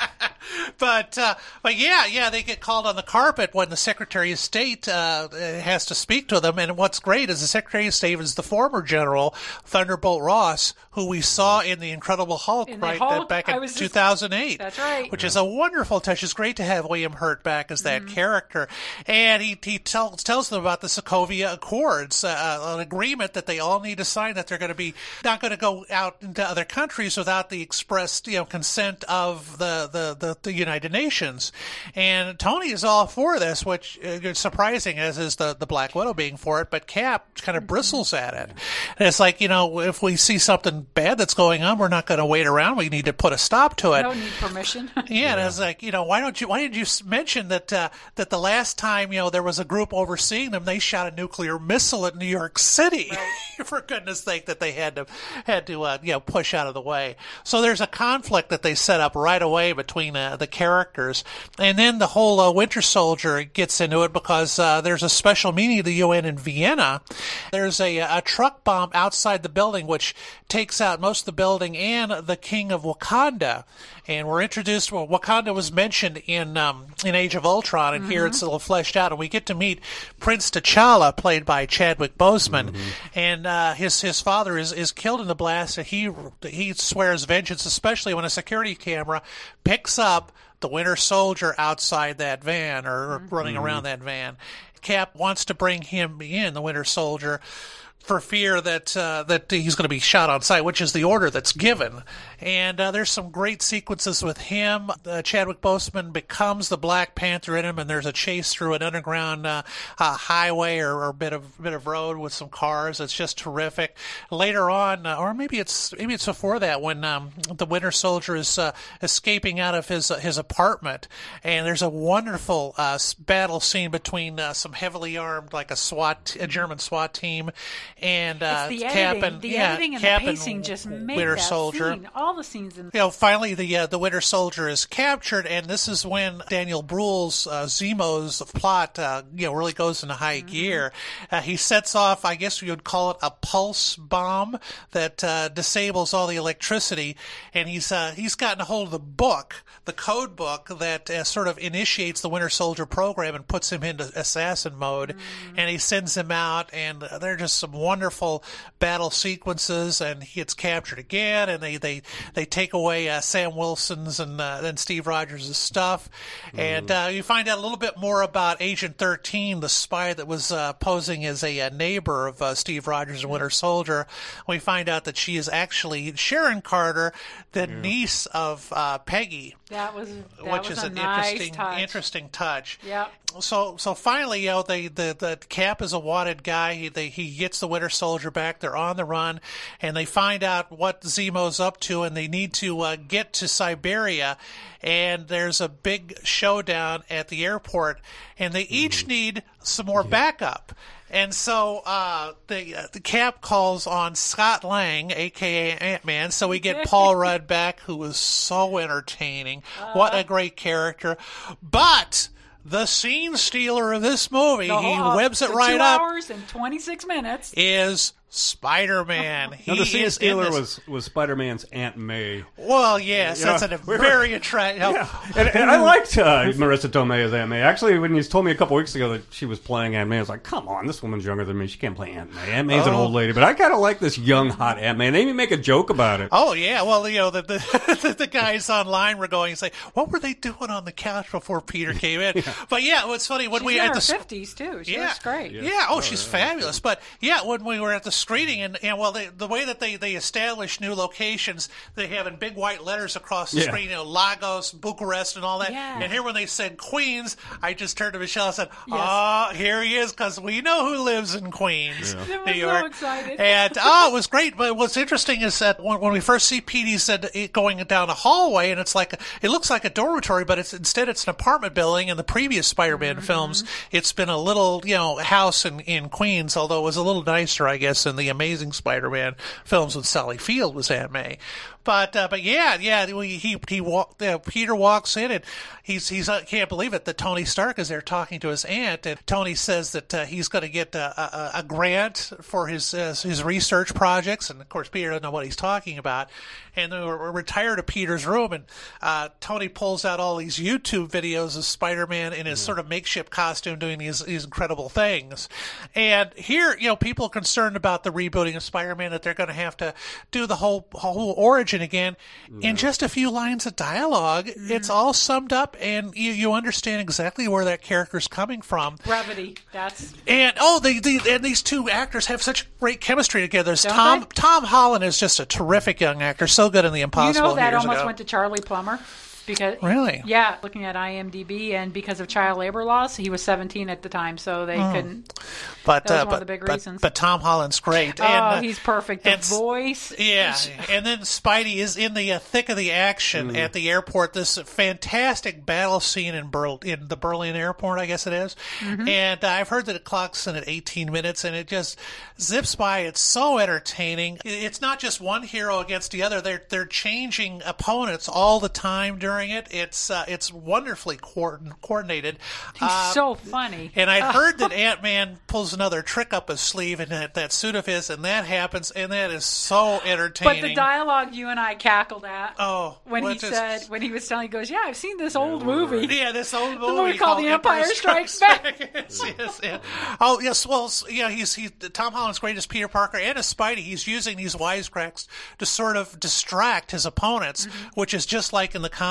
But uh, but yeah, yeah, they get called on the carpet when the Secretary of State uh, has to speak to them. And what's great is the Secretary of State is the former General Thunderbolt Ross, who we saw in the Incredible Hulk, In the right Hulk, back I in was just- two thousand eight. That's right. Which is a wonderful touch. It's great to have William Hurt back as that Mm-hmm. character. And he he tells tells them about the Sokovia Accords, uh, an agreement that they all need to sign, that they're going to be not going to go out into other countries without the expressed you know consent of the the, the, the United Nations. And Tony is all for this, which is surprising, as is the, the Black Widow being for it, but Cap kind of bristles at it. And it's like, you know, if we see something bad that's going on, we're not going to wait around. We need to put a stop to it. No need permission. Yeah, and it's like, you know, why don't you? Why did you s- mention that uh, that the last time you know there was a group overseeing them, they shot a nuclear missile at New York City? For goodness' sake, that they had to had to uh, you know push out of the way. So there's a conflict that they set up right away between uh, the characters, and then the whole uh, Winter Soldier gets into it because uh, there's a special meeting of the U N in Vienna. There's a a truck bomb outside the building which takes out most of the building and the King of Wakanda. And we're introduced, well, Wakanda was mentioned in um, in Age of Ultron, and here it's a little fleshed out, and we get to meet Prince T'Challa, played by Chadwick Boseman, and uh, his his father is, is killed in the blast, and he he swears vengeance, especially when a security camera picks up the Winter Soldier outside that van or, or Mm-hmm. running around that van. Cap wants to bring him in, the Winter Soldier, for fear that uh, that he's going to be shot on sight, which is the order that's given. And uh, there's some great sequences with him. Uh, Chadwick Boseman becomes the Black Panther in him, and there's a chase through an underground uh, uh, highway or, or bit of bit of road with some cars. It's just terrific. Later on, uh, or maybe it's maybe it's before that, when um, the Winter Soldier is uh, escaping out of his uh, his apartment, and there's a wonderful uh, battle scene between uh, some heavily armed, like a SWAT, a German SWAT team. And uh, it's the Cap editing, and the yeah, editing and Cap the pacing and just make Winter that Soldier. scene. All the scenes in. You know, finally the uh, the Winter Soldier is captured, and this is when Daniel Bruhl's uh, Zemo's plot, uh, you know, really goes into high Mm-hmm. gear. Uh, he sets off, I guess you would call it a pulse bomb that uh, disables all the electricity, and he's uh, he's gotten a hold of the book, the code book that uh, sort of initiates the Winter Soldier program and puts him into assassin mode, Mm-hmm. and he sends him out, and uh, they're just some wonderful battle sequences, and he gets captured again, and they they, they take away uh, Sam Wilson's and uh, then Steve Rogers' stuff, and uh, you find out a little bit more about Agent thirteen, the spy that was uh, posing as a, a neighbor of uh, Steve Rogers and Winter Soldier. We find out that she is actually Sharon Carter, the niece of uh, Peggy. That was that which was is a an nice interesting touch. interesting touch. Yeah. So so finally, you know, they the, the Cap is a wanted guy. He they, he gets the Winter Soldier back. They're on the run, and they find out what Zemo's up to, and they need to uh, get to Siberia. And there's a big showdown at the airport, and they each need some more backup. And so uh, the uh, the Cap calls on Scott Lang, a k a. Ant-Man, so we get Paul Rudd back, who was so entertaining. Uh, What a great character. But the scene stealer of this movie, The he whole- webs it the right two up, hours and twenty-six minutes. is Spider-Man. He Now, the scene is in stealer this- was, was Spider-Man's Aunt May. Well, yes, You that's know, a we're- very attractive. Yeah. And, and I liked uh, Marissa Tomei as Aunt May. Actually, when you told me a couple weeks ago that she was playing Aunt May, I was like, come on, this woman's younger than me. She can't play Aunt May. Aunt May's an Oh. old lady. But I kind of like this young, hot Aunt May. And they even make a joke about it. Oh yeah, well you know the the, the guys online were going and say, what were they doing on the couch before Peter came in? yeah. But yeah, what's funny when She's we in at her the fifties too. She yeah, looks great. Yeah, oh, she's fabulous. But yeah, when we were at the screening, and, and well, they, the way that they, they establish new locations, they have in big white letters across the Yeah. screen, you know, Lagos, Bucharest, and all that. Yeah. And here when they said Queens, I just turned to Michelle and said, Yes. oh, here he is, because we know who lives in Queens, I was New so York. excited. And oh, it was great. But what's interesting is that when, when we first see Petey said it going down a hallway, and it's like a, it looks like a dormitory, but it's instead it's an apartment building. In the previous Spider-Man Mm-hmm. films, it's been a little you know house in, in Queens, although it was a little nicer, I guess, in the Amazing Spider-Man films with Sally Field was Aunt May. But uh, but yeah yeah he he, he walk, uh, Peter walks in, and he's he's uh, can't believe it that Tony Stark is there talking to his aunt, and Tony says that uh, he's going to get a, a, a grant for his uh, his research projects, and of course Peter doesn't know what he's talking about. And they were retired to Peter's room, and uh, Tony pulls out all these YouTube videos of Spider-Man in his sort of makeshift costume doing these these incredible things. And here, you know, people are concerned about the rebooting of Spider-Man, that they're going to have to do the whole whole origin again. In just a few lines of dialogue, it's all summed up, and you, you understand exactly where that character's coming from. Brevity. That's And oh, they, they and these two actors have such great chemistry together. There's Don't Tom they? Tom Holland is just a terrific young actor, so good in The Impossible. you know that years almost ago. went to Charlie Plummer. Because Really? yeah, looking at IMDb, and because of child labor laws, he was seventeen at the time, so they Oh. couldn't. But That was uh, one but, of the big but, reasons. but Tom Holland's great. Oh, and, uh, he's perfect. The and s- voice. Yeah, and then Spidey is in the uh, thick of the action at the airport. This fantastic battle scene in Berl- in the Berlin airport, I guess it is. Mhm. And uh, I've heard that it clocks in at eighteen minutes, and it just zips by. It's so entertaining. It- It's not just one hero against the other. They're they're changing opponents all the time during it. It's uh, it's wonderfully coordin- coordinated. He's Uh, so funny. and I heard that Ant-Man pulls another trick up his sleeve in that, that suit of his, and that happens, and that is so entertaining. But the dialogue you and I cackled at. Oh, when he what is- said when he was telling, he goes, "Yeah, I've seen this old movie. Yeah, this old movie, the movie called The Empire Strikes Back." yes, yes, yeah. Oh, yes. Well, s- yeah. He's he. Tom Holland's great as Peter Parker and as Spidey. He's using these wisecracks to sort of distract his opponents, Mm-hmm. which is just like in the comic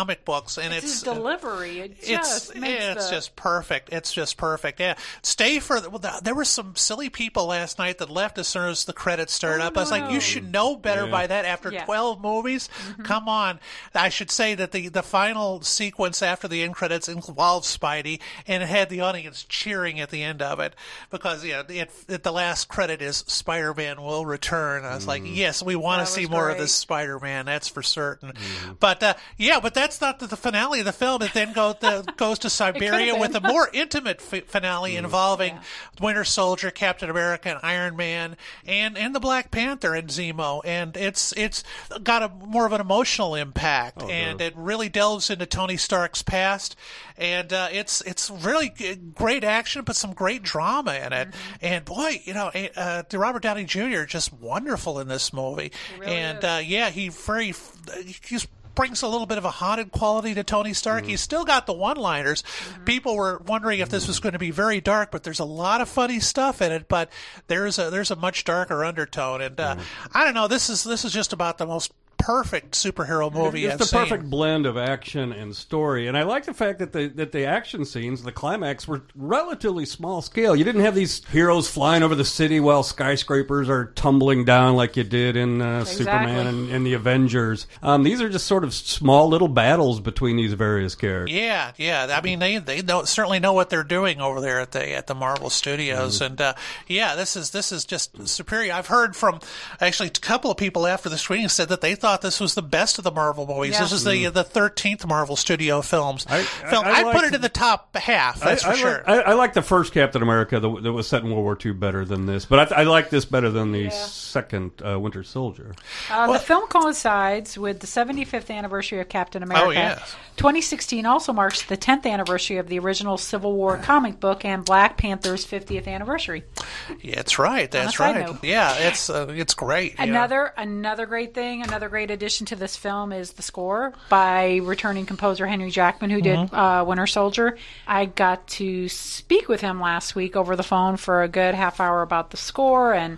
comic books, and it's, it's his delivery. It just it's makes it's the... just perfect. It's just perfect. Yeah, stay for the, well, the, there were some silly people last night that left as soon as the credits started oh, up. I was no. like, you should know better Yeah. by that after Yeah. twelve movies. Mm-hmm. Come on. I should say that the the final sequence after the end credits involved Spidey, and it had the audience cheering at the end of it because yeah, it, it, the last credit is Spider-Man will return. I was like, yes, we want That to see was more great. of this Spider-Man. That's for certain. Mm-hmm. But uh, yeah, but that's not the, the finale of the film. It then go, the, goes to Siberia been. with a more intimate f- finale Mm-hmm. involving Yeah. Winter Soldier, Captain America, and Iron Man, and, and the Black Panther and Zemo. And it's it's got a more of an emotional impact, Oh, and no. it really delves into Tony Stark's past. And uh, it's it's really g- great action, but some great drama in it. Mm-hmm. And boy, you know, uh, Robert Downey Junior just wonderful in this movie. really and is. uh, yeah, he very he's brings a little bit of a haunted quality to Tony Stark. Mm-hmm. He's still got the one-liners. Mm-hmm. People were wondering if this was going to be very dark, but there's a lot of funny stuff in it. But there's a there's a much darker undertone, and uh, Mm-hmm. I don't know. This is this is just about the most perfect superhero movie It's I've the seen. perfect blend of action and story, and I like the fact that the that the action scenes, the climax, were relatively small scale. You didn't have these heroes flying over the city while skyscrapers are tumbling down like you did in uh, Exactly. Superman and, and the Avengers. Um, these are just sort of small little battles between these various characters. Yeah, yeah. I mean, they they know, certainly know what they're doing over there at the at the Marvel Studios, Mm-hmm. and uh, yeah, this is this is just superior. I've heard from actually a couple of people after the screening said that they thought this was the best of the Marvel movies. Yeah. This is the the thirteenth Marvel Studio films. I- I- film. I I, like put it the- in the top half. That's I, for I sure. Like, I, I like the first Captain America that, that was set in World War Two better than this, but I, I like this better than the Yeah. second uh, Winter Soldier. Uh, Well- the film coincides with the seventy-fifth anniversary of Captain America. Oh, yes. twenty sixteen also marks the tenth anniversary of the original Civil War comic book and Black Panther's fiftieth anniversary. Yeah, that's right. That's side right. note. Yeah, it's uh, it's great. yeah. Another another great thing, another great addition to this film is the score by returning composer Henry Jackman, who did uh, Winter Soldier. I got to speak with him last week over the phone for a good half hour about the score and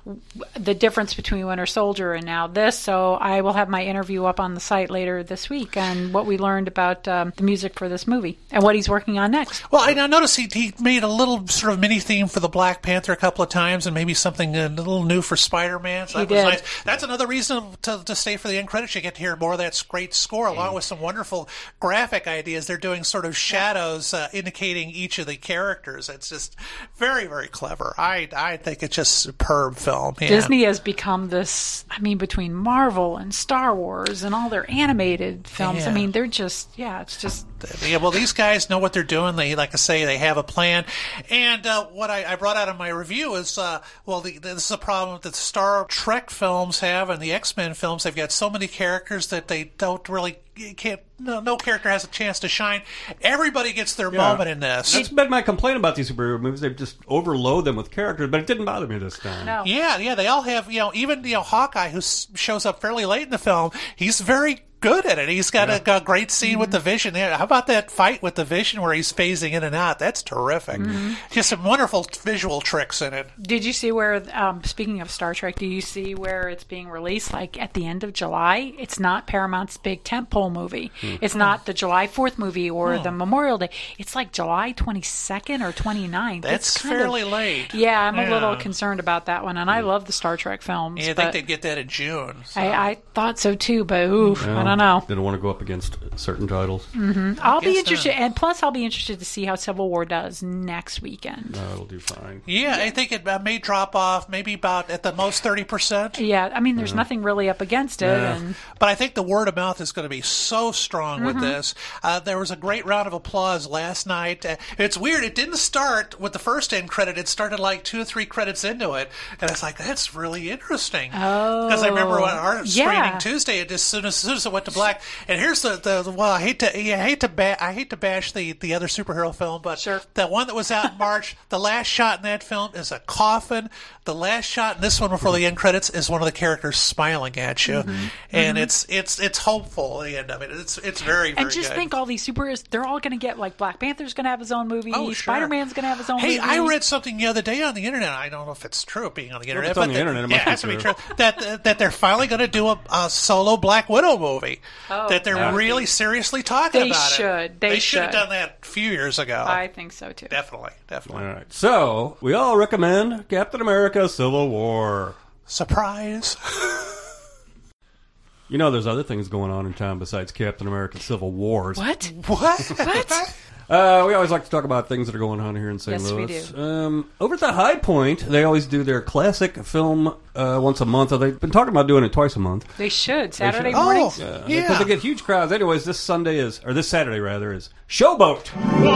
the difference between Winter Soldier and now this. So I will have my interview up on the site later this week on what we learned about um, the music for this movie and what he's working on next. Well, I noticed he, he made a little sort of mini theme for the Black Panther a couple of times, and maybe something a little new for Spider-Man. So He that was did. nice. That's another reason to, to stay for the end credits. You get to hear more of that great score, along with some wonderful graphic ideas. They're doing sort of shadows uh, indicating each of the characters. It's just very, very clever. I I think it's just superb film. Yeah. Disney has become this, I mean, between Marvel and Star Wars and all their animated films, Yeah. I mean, they're just, yeah, it's just... Yeah, well, these guys know what they're doing. They, like I say, they have a plan. And uh, what I, I brought out in my review is, uh, well, the, this is a problem that the Star Trek films have and the X-Men films. They've got so many characters that they don't really, you can't, no, no character has a chance to shine. Everybody gets their Yeah. moment in this. That's been my complaint about these superhero movies. They just overload them with characters, but it didn't bother me this time. No. Yeah, yeah, they all have, you know, even, you know, Hawkeye, who s- shows up fairly late in the film, he's very good at it. He's got Yeah. a, a great scene with the Vision. Yeah, how about that fight with the Vision where he's phasing in and out? That's terrific. Just some wonderful visual tricks in it. Did you see where, um, speaking of Star Trek, do you see where it's being released, like, at the end of July? It's not Paramount's big tentpole movie. It's not the July fourth movie or the Memorial Day. It's like July twenty-second or twenty-ninth. That's It's kind fairly of, late. Yeah, I'm a Yeah. little concerned about that one, and I love the Star Trek films. Yeah, I but think they'd get that in June. so. I, I thought so too, but oof, Yeah. I don't know. Didn't want to go up against certain titles. hmm I'll be guess interested, not. and plus I'll be interested to see how Civil War does next weekend. No, it'll do fine. Yeah, I think it uh, may drop off, maybe about at the most thirty percent. Yeah, I mean, there's nothing really up against it, Yeah. and But I think the word of mouth is going to be so strong with Mm-hmm. this. Uh, there was a great round of applause last night. Uh, it's weird. It didn't start with the first end credit. It started like two or three credits into it. And it's like, that's really interesting. Oh. Because I remember when our Yeah. screening Tuesday, it just, as, soon as, as soon as it went to black. And here's the, the, the well, I hate to, yeah, I hate to, ba- I hate to bash the, the other superhero film, but Sure. the one that was out in March, the last shot in that film is a coffin. The last shot in this one before the end credits is one of the characters smiling at you, Mm-hmm. and it's it's it's hopeful at the end of it. It's it's very very and just good. think all these superheroes, they're all going to get, like, Black Panther's going to have his own movie, Oh, sure. Spider-Man's going to have his own Hey, movie. I read something the other day on the internet. I don't know if it's true, being on the internet. it's on but the that- internet, it yeah, must it has be to be true. true. That that they're finally going to do a, a solo Black Widow movie. movie. Oh, that they're yeah. really seriously talking They about should. it. They should have should. done that a few years ago. I think so, too. Definitely. Definitely. All right. So, we all recommend Captain America Civil War. Surprise. You know, there's other things going on in town besides Captain America Civil Wars. What? What? What? Uh, we always like to talk about things that are going on here in Saint Yes, we Louis. do. Um, over at the High Point, they always do their classic film uh, once a month. They've been talking about doing it twice a month. They should. They Saturday should. mornings. Uh, yeah. Because they get huge crowds. Anyways, this Sunday is, or this Saturday rather, is Showboat.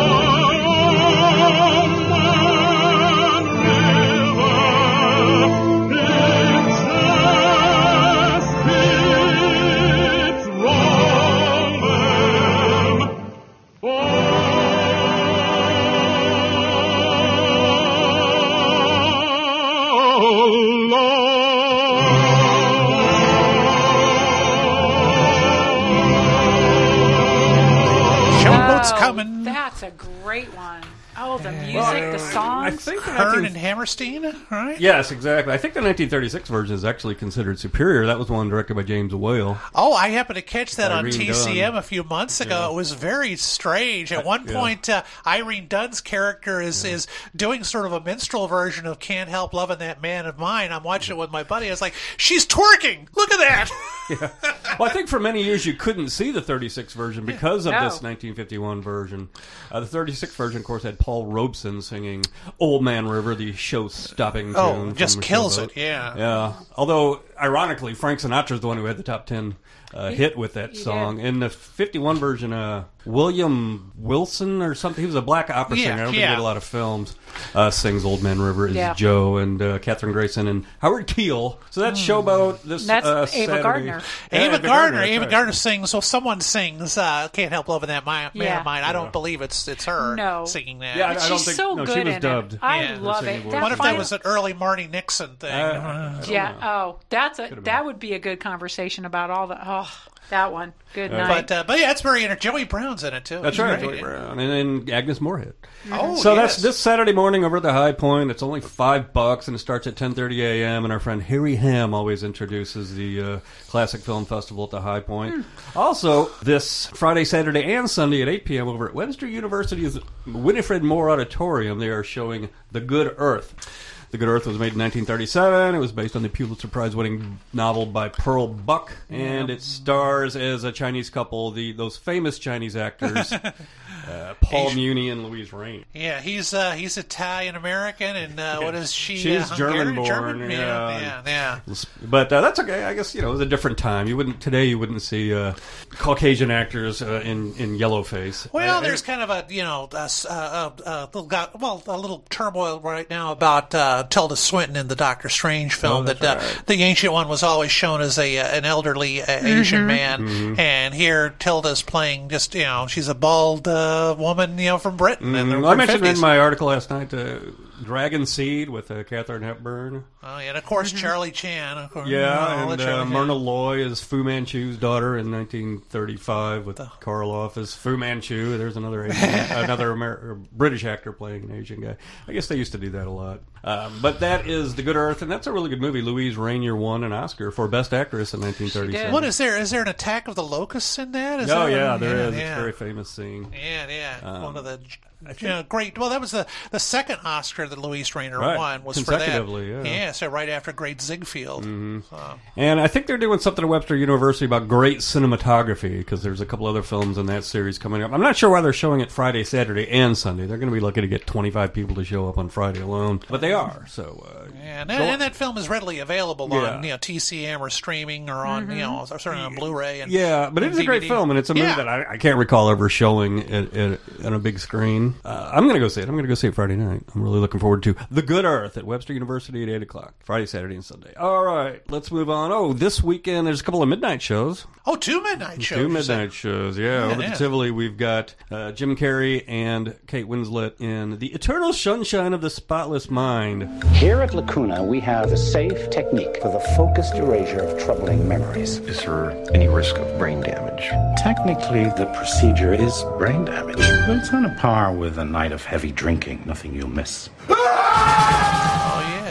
Showboat's Oh, coming. That's a great one. Oh, the music, Well, the songs. I think the Kern 19 and Hammerstein, right? Yes, exactly. I think the nineteen thirty-six version is actually considered superior. That was the one directed by James Whale. Oh, I happened to catch that on Irene T C M Dunn. a few months ago. Yeah. It was very strange. At one Yeah. point, uh, Irene Dunn's character is, Yeah. is doing sort of a minstrel version of Can't Help Loving That Man of Mine. I'm watching it with my buddy. I was like, she's twerking! Look at that! Yeah. Well, I think for many years you couldn't see the thirty-six version because of No. this nineteen fifty-one version. Uh, the thirty-six version, of course, had Paul Robeson singing Old Man River, the show-stopping Oh, tune. just from kills Showboat. it, yeah. Yeah. Although, ironically, Frank Sinatra's the one who had the top ten uh, hit with that he song. did. In the fifty-one version, uh, William Wilson or something, he was a black opera Yeah, singer. I don't think he yeah. had a lot of films. Uh, sings Old Man River is Yeah. Joe, and uh, Catherine Grayson and Howard Keel. So that's Showboat this That's uh, Ava Saturday. Gardner. Yeah, Ava Gardner. that's Ava right. Gardner sings. So someone sings. Uh, Can't Help Loving That Man, man Yeah. of Mine. I don't believe it's it's her No. singing that. Yeah, I- But I don't she's think- so no, she good was in dubbed. it. I Yeah, love singing it. voice. That what if that final- was an early Marty Nixon thing? Uh, I don't Yeah. know. Oh, that's a Could've been. that would be a good conversation about all the. Oh, that one. Good night. But uh, but yeah, it's very interesting. Joey Brown's in it too. That's He's right, great. Joey Brown, and then Agnes Moorehead. Oh, So yes. that's this Saturday morning over at the High Point. It's only five bucks, and it starts at ten thirty a.m. And our friend Harry Ham always introduces the uh, Classic Film Festival at the High Point. Hmm. Also, this Friday, Saturday, and Sunday at eight p.m. over at Webster University's Winifred Moore Auditorium, they are showing The Good Earth. The Good Earth was made in nineteen thirty-seven. It was based on the Pulitzer Prize-winning novel by Pearl Buck, and it stars as a Chinese couple, the those famous Chinese actors, uh, Paul Muni and Louise Rain. Yeah, he's uh, he's Italian American, and uh, what is she? She's uh, German Hungarian? born. German? Yeah, yeah, yeah. yeah. But uh, that's okay. I guess you know it was a different time. You wouldn't today. You wouldn't see uh, Caucasian actors uh, in in yellow face. Well, I- I- there's kind of a you know a, s- uh, uh, uh, little got, well a little turmoil right now about uh, Tilda Swinton in the Doctor Strange film. Oh, that's that uh, right. the ancient one was always shown as a uh, an elderly uh, Asian man, Mhm. and here Tilda's playing just you know she's a bald uh, woman you know from Britain. in the Mm, I mentioned fifties. in my article last night uh, Dragon Seed with uh, Katharine Hepburn. Oh, yeah, and of course Charlie Chan. Of course, Yeah, all the and uh, Charlie Chan. Myrna Loy is Fu Manchu's daughter in nineteen thirty-five with Karloff as Fu Manchu. There's another Asian, another Amer- or British actor playing an Asian guy. I guess they used to do that a lot. Um, but that is The Good Earth, and that's a really good movie. Louise Rainier won an Oscar for Best Actress in nineteen thirty-seven. What is there? Is there an Attack of the Locusts in that? Is Oh there- yeah, there is. Yeah. It's a very famous scene. Yeah, yeah. Um, One of the you know, great. Well, that was the the second Oscar that Louise Rainer Right. won was for that. Consecutively, yeah. Yeah, so right after Great Ziegfeld. Mhm. So. And I think they're doing something at Webster University about great cinematography because there's a couple other films in that series coming up. I'm not sure why they're showing it Friday, Saturday, and Sunday. They're going to be lucky to get twenty-five people to show up on Friday alone, but they are. So uh, Yeah, and, go- and that film is readily available Yeah. on you know T C M or streaming or on you know certainly on Blu-ray and yeah, but it and is a great D V D. film, and it's a movie Yeah. that I, I can't recall ever showing at, at, on a big screen. Uh, I'm going to go see it. I'm going to go see it Friday night. I'm really looking forward to The Good Earth at Webster University at eight o'clock. Friday, Saturday, and Sunday. All right, let's move on. Oh, this weekend there's a couple of midnight shows. Oh, two midnight shows. Two midnight shows, yeah. Yeah, Over yeah. at Tivoli, we've got uh, Jim Carrey and Kate Winslet in The Eternal Sunshine of the Spotless Mind. Here at Lacuna, we have a safe technique for the focused erasure of troubling memories. Is there any risk of brain damage? Technically, the procedure is brain damage, but it's on a par with a night of heavy drinking. Nothing you'll miss. Oh yeah.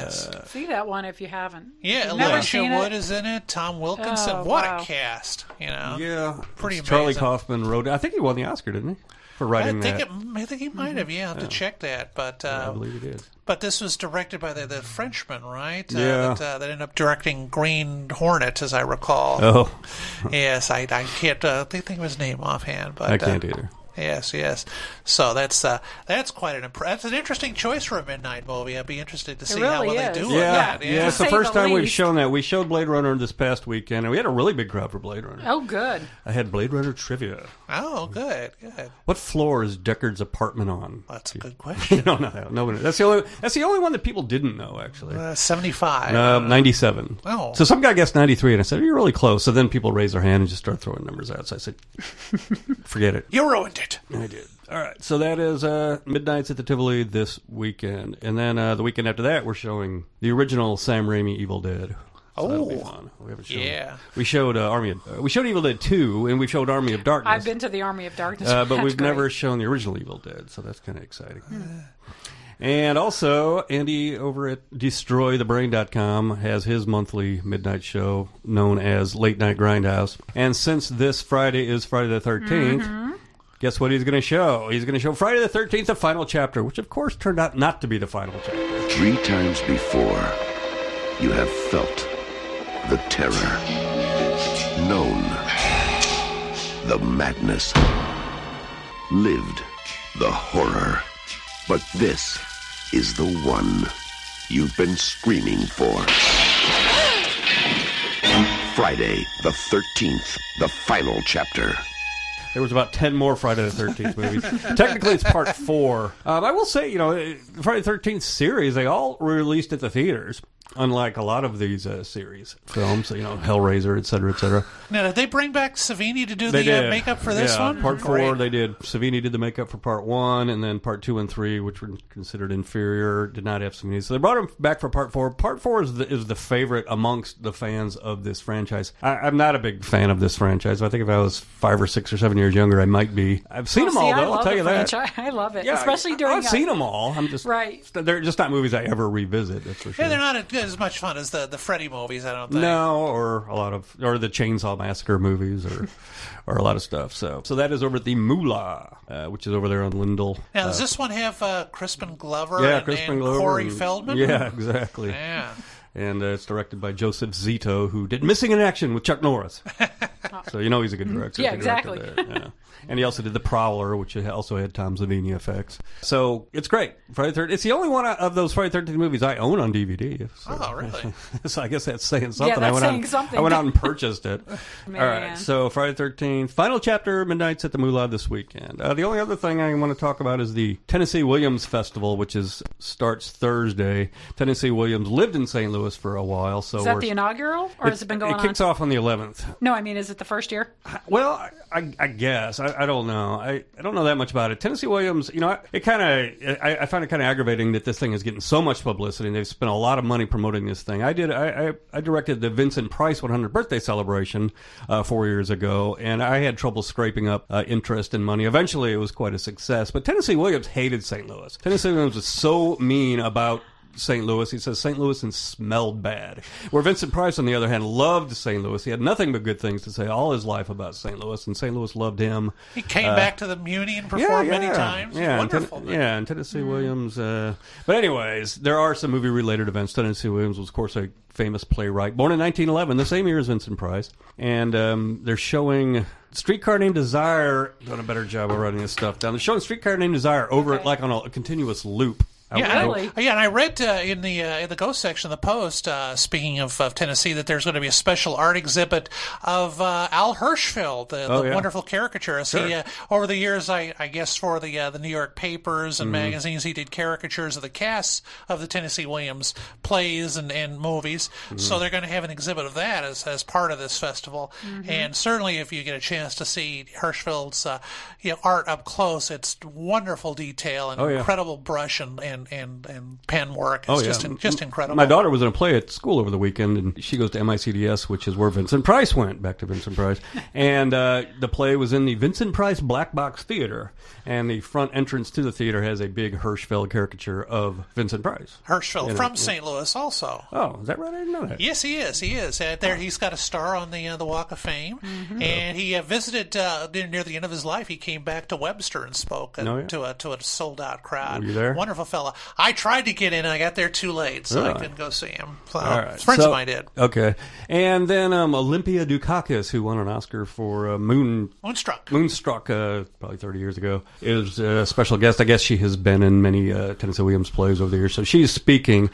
Yes. Uh, See that one if you haven't. Yeah, You've never Elijah seen Wood it? is in it. Tom Wilkinson. Oh, what wow. a cast! You know. Yeah, Pretty Charlie amazing. Kaufman wrote. I think he won the Oscar, didn't he, for writing I think that? it. I think he might have. Yeah, I have to Yeah. check that. But uh, Yeah, I believe he did. But this was directed by the, the Frenchman, right? Yeah. Uh, that, uh, that ended up directing Green Hornet, as I recall. Oh. Yes, I, I can't uh, think of his name offhand. But I can't uh, either. Yes, yes. So that's uh, that's quite an imp- that's an interesting choice for a midnight movie. I'd be interested to see how really well is. they do Yeah, with yeah. that. Yeah. It's the say first the time we've least. shown that. We showed Blade Runner this past weekend, and we had a really big crowd for Blade Runner. Oh, good. I had Blade Runner trivia. Oh, good, good. What floor is Deckard's apartment on? That's a good question. no, no, no, no. That's the only. That's the only one that people didn't know, actually. Uh, Seventy-five. Uh, ninety-seven. Oh. So some guy guessed ninety-three, and I said, "You're really close." So then people raised their hand and just started throwing numbers out. So I said, "Forget it." You ruined it. I did. All right. So that is uh, Midnights at the Tivoli this weekend, and then uh, the weekend after that, we're showing the original Sam Raimi Evil Dead. So that'll be Oh. fun. We haven't shown. Yeah. We showed uh, Army. Of, uh, we showed Evil Dead two, and we showed Army of Darkness. I've been to the Army of Darkness. Uh, but That's we've great. never shown the original Evil Dead, so that's kind of exciting. And also, Andy over at destroy the brain dot com has his monthly midnight show known as Late Night Grindhouse. And since this Friday is Friday the thirteenth, Mm-hmm. guess what he's going to show? He's going to show Friday the thirteenth, the final chapter, which of course turned out not to be the final chapter. Three times before, you have felt the terror, known the madness, lived the horror. But this is the one you've been screaming for. Friday the thirteenth, the final chapter. There was about ten more Friday the thirteenth movies. Technically, it's part four. Um, I will say, you know, the Friday the thirteenth series, they all were released at the theaters, unlike a lot of these uh, series films, you know, Hellraiser, et cetera, et cetera. Now, did they bring back Savini to do They the uh, did. makeup for this yeah, one? Part four, Great. they did. Savini did the makeup for part one, and then part two and three, which were considered inferior, did not have Savini. So they brought him back for part four. Part four is the, is the favorite amongst the fans of this franchise. I, I'm not a big fan of this franchise. I think if I was five or six or seven years younger, I might be. I've seen Well, them all, see, I though. love I'll tell the you that. franchise. I love it, Yeah, especially I- during. I've a- seen them all. I'm just right. They're just not movies I ever revisit. That's for sure. Yeah, they're not as much fun as the, the Freddy movies, I don't think. No, or a lot of, or the Chainsaw Massacre movies, or or a lot of stuff. So, so that is over at the Moolah, uh, which is over there on Lindell. Now, Uh, does this one have uh, Crispin Glover yeah, and, Crispin and Glover Corey and- Feldman? Yeah, exactly. Yeah. And uh, it's directed by Joseph Zito, who did Missing in Action with Chuck Norris. So you know he's a good director. Yeah, Good director exactly. there, yeah. And he also did The Prowler, which also had Tom Savini effects. So it's great. Friday the thirteenth. It's the only one of those Friday the thirteenth movies I own on D V D. So, Oh, really? so I guess that's saying something. Yeah, that's I went saying out, something. I went out and purchased it. Man. All right. So Friday the thirteenth, final chapter, Midnights at the Moolah this weekend. Uh, the only other thing I want to talk about is the Tennessee Williams Festival, which is starts Thursday. Tennessee Williams lived in Saint Louis for a while. So Is that we're- the inaugural, or has it been going It kicks on? off on the eleventh. No, I mean, is it the first year? Well, I, I, I guess I, I don't know. I, I don't know that much about it. Tennessee Williams, you know, I- it kind of I, I find it kind of aggravating that this thing is getting so much publicity. And they've spent a lot of money promoting this thing. I did. I, I, I directed the Vincent Price one hundredth birthday celebration uh, four years ago, and I had trouble scraping up uh, interest and money. Eventually, it was quite a success. But Tennessee Williams hated Saint Louis. Tennessee Williams was so mean about Saint Louis. He says Saint Louis and smelled bad. Where Vincent Price, on the other hand, loved Saint Louis. He had nothing but good things to say all his life about Saint Louis, and Saint Louis loved him. He came Uh, back to the Muni and performed yeah, many yeah. times. Yeah, and Wonderful. Ten- yeah, and Tennessee Williams. Uh, but anyways, there are some movie-related events. Tennessee Williams was, of course, a famous playwright, born in nineteen eleven, the same year as Vincent Price. And um, they're showing Streetcar Named Desire. Doing a better job of writing this stuff down. They're showing Streetcar Named Desire over Okay. at, like on a, a continuous loop. I Yeah, would- and I, yeah, and I read uh, in the uh, in the Ghost section of the Post, uh, speaking of, of Tennessee, that there's going to be a special art exhibit of uh, Al Hirschfeld, the, Oh, the yeah. wonderful caricaturist. Sure. He, uh, over the years, I, I guess for the uh, the New York papers and Mhm. magazines, he did caricatures of the casts of the Tennessee Williams plays and, and movies. Mhm. So they're going to have an exhibit of that as as part of this festival. Mhm. And certainly, if you get a chance to see Hirschfeld's uh, you know, art up close, it's wonderful detail and Oh, yeah. incredible brush and, and and, and, and pen work. It's Oh, yeah. just in, just incredible. My daughter was in a play at school over the weekend, and she goes to M I C D S, which is where Vincent Price went, back to Vincent Price. And uh, the play was in the Vincent Price Black Box Theater, and the front entrance to the theater has a big Hirschfeld caricature of Vincent Price. Hirschfeld You know, from yeah. Saint Louis also. Oh, is that right? I didn't know that. Yes, he is. He is. Uh, there, he's got a star on the uh, the Walk of Fame, Mm-hmm. and he uh, visited uh, near near the end of his life. He came back to Webster and spoke uh, Oh, yeah? to a to a sold out crowd. Were you there? Wonderful fella. I tried to get in, and I got there too late, so I Really? couldn't go see him. So, All right. friends So- of mine did. Okay. And then um, Olympia Dukakis, who won an Oscar for uh, Moon... Moonstruck. Moonstruck, uh, probably thirty years ago, is a special guest. I guess she has been in many uh, Tennessee Williams plays over the years, so she's speaking.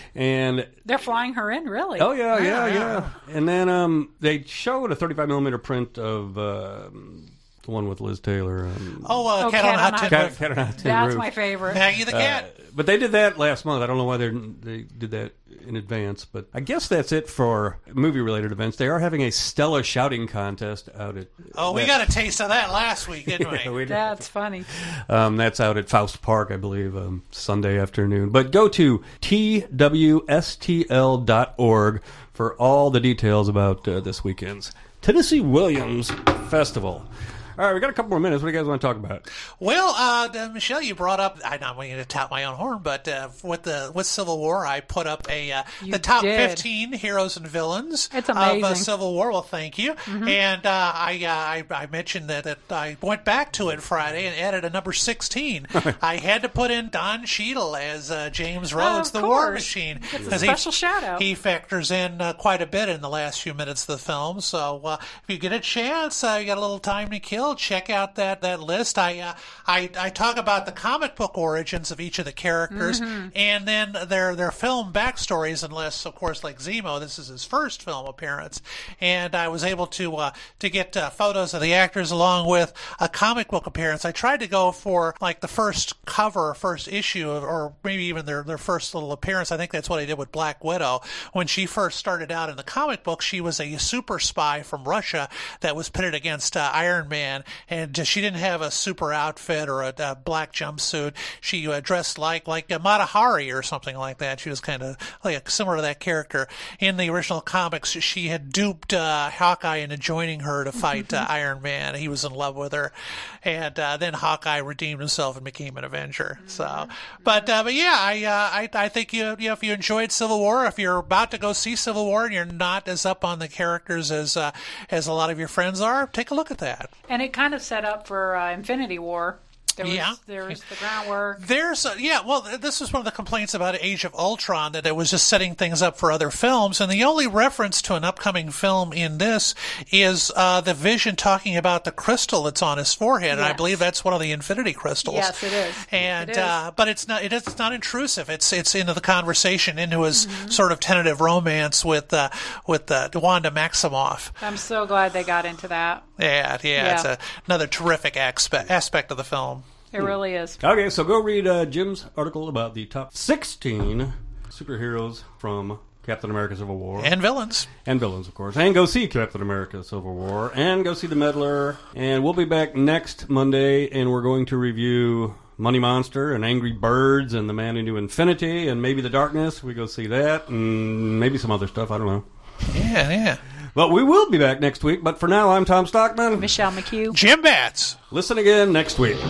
And They're flying her in, really. oh yeah, yeah, yeah. And then um, they showed a thirty-five millimeter print of uh, the one with Liz Taylor. Um, Oh, uh, Oh, Cat, on a Hot Tin Cat, Roof. Cat on a Hot Tin That's Roof. my favorite. Maggie the Cat. Uh, but they did that last month. I don't know why they they did that in advance, but I guess that's it for movie-related events. They are having a Stella shouting contest out at... Oh, we got a taste of that last week, didn't we? Yeah, we did. That's funny. Um, that's out at Faust Park, I believe, um, Sunday afternoon. But go to T W S T L dot org for all the details about uh, this weekend's Tennessee Williams Festival. All right, we got a couple more minutes. What do you guys want to talk about? Well, uh, uh, Michelle, you brought up. I'm not going to tout my own horn, but uh, with the with Civil War, I put up a uh, You the top did. fifteen heroes and villains It's of uh, amazing. Civil War. Well, thank you. Mhm. And uh, I, uh, I I mentioned that, that I went back to it Friday and added a number sixteen. I had to put in Don Cheadle as uh, James Rhodes, of the War course. Machine, It's a 'cause special shout-out. He factors in uh, quite a bit in the last few minutes of the film. So uh, if you get a chance, uh, you got a little time to kill, check out that. That list, I, uh, I I talk about the comic book origins of each of the characters, Mhm. and then their their film backstories. Unless, of course, like Zemo, this is his first film appearance, and I was able to uh, to get uh, photos of the actors along with a comic book appearance. I tried to go for like the first cover, first issue, or maybe even their their first little appearance. I think that's what I did with Black Widow when she first started out in the comic book. She was a super spy from Russia that was pitted against uh, Iron Man, and uh, she didn't have a super outfit or a, a black jumpsuit. She uh, dressed like like a Mata Hari or something like that. She was kind of like similar to that character. In the original comics, she had duped uh, Hawkeye into joining her to fight uh, Iron Man. He was in love with her, and uh, then Hawkeye redeemed himself and became an Avenger. So, but uh, but yeah, I uh, I I think you, you know, if you enjoyed Civil War, if you're about to go see Civil War and you're not as up on the characters as uh, as a lot of your friends are, take a look at that. And it kind of set up for uh, Infinity War. There was, Yeah. there was the groundwork. There's, a, yeah, well, this was one of the complaints about Age of Ultron, that it was just setting things up for other films. And the only reference to an upcoming film in this is uh, the Vision talking about the crystal that's on his forehead. And I Yes. believe that's one of the Infinity crystals. Yes, it is. And, It is. Uh, but it's not, it is, it's not intrusive. It's, it's into the conversation, into his sort of tentative romance with, uh, with, uh, Wanda Maximoff. I'm so glad they got into that. Yeah, yeah, it's Yeah. a, another terrific aspect, aspect of the film. It really is. Okay, so go read uh, Jim's article about the top sixteen superheroes from Captain America Civil War. And villains. And villains, of course. And go see Captain America Civil War. And go see The Meddler. And we'll be back next Monday, and we're going to review Money Monster and Angry Birds and The Man Into Infinity and maybe The Darkness. We go see that and maybe some other stuff. I don't know. Yeah, yeah. But we will be back next week. But for now, I'm Tom Stockman. Michelle McHugh. Jim Batts. Listen again next week.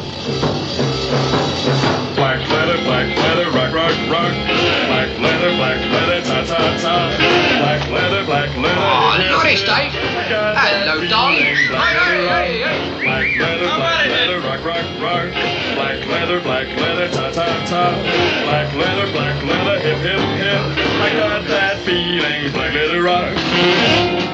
Black leather, black leather, rock, rock, rock. Black leather, black leather, ta, ta, ta. Black leather, black leather. Oh, nice, Dave. Hello, darling. Hey, hey, hey, hey. Black leather, black leather, rock, rock, rock. Black leather, black leather, ta, ta, ta. Black leather, black leather, hip, hip, hip. I got that feeling, black leather rock.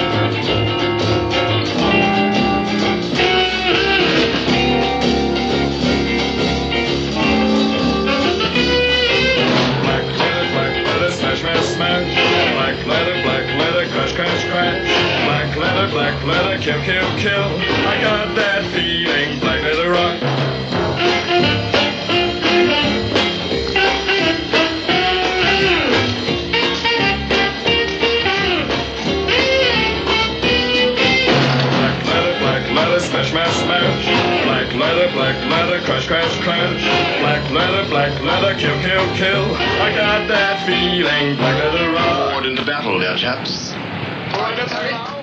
Black leather, black leather, crash, crash, crash. Black leather, black leather, kill, kill, kill. I got that feeling, black leather rock. Black leather, black leather, smash, smash, smash. Black leather, black leather, crash, crash, crash. Black leather, black leather, kill, kill, kill. I got that feeling, black leather rock. Forward into battle, dear chaps. Forward into battle.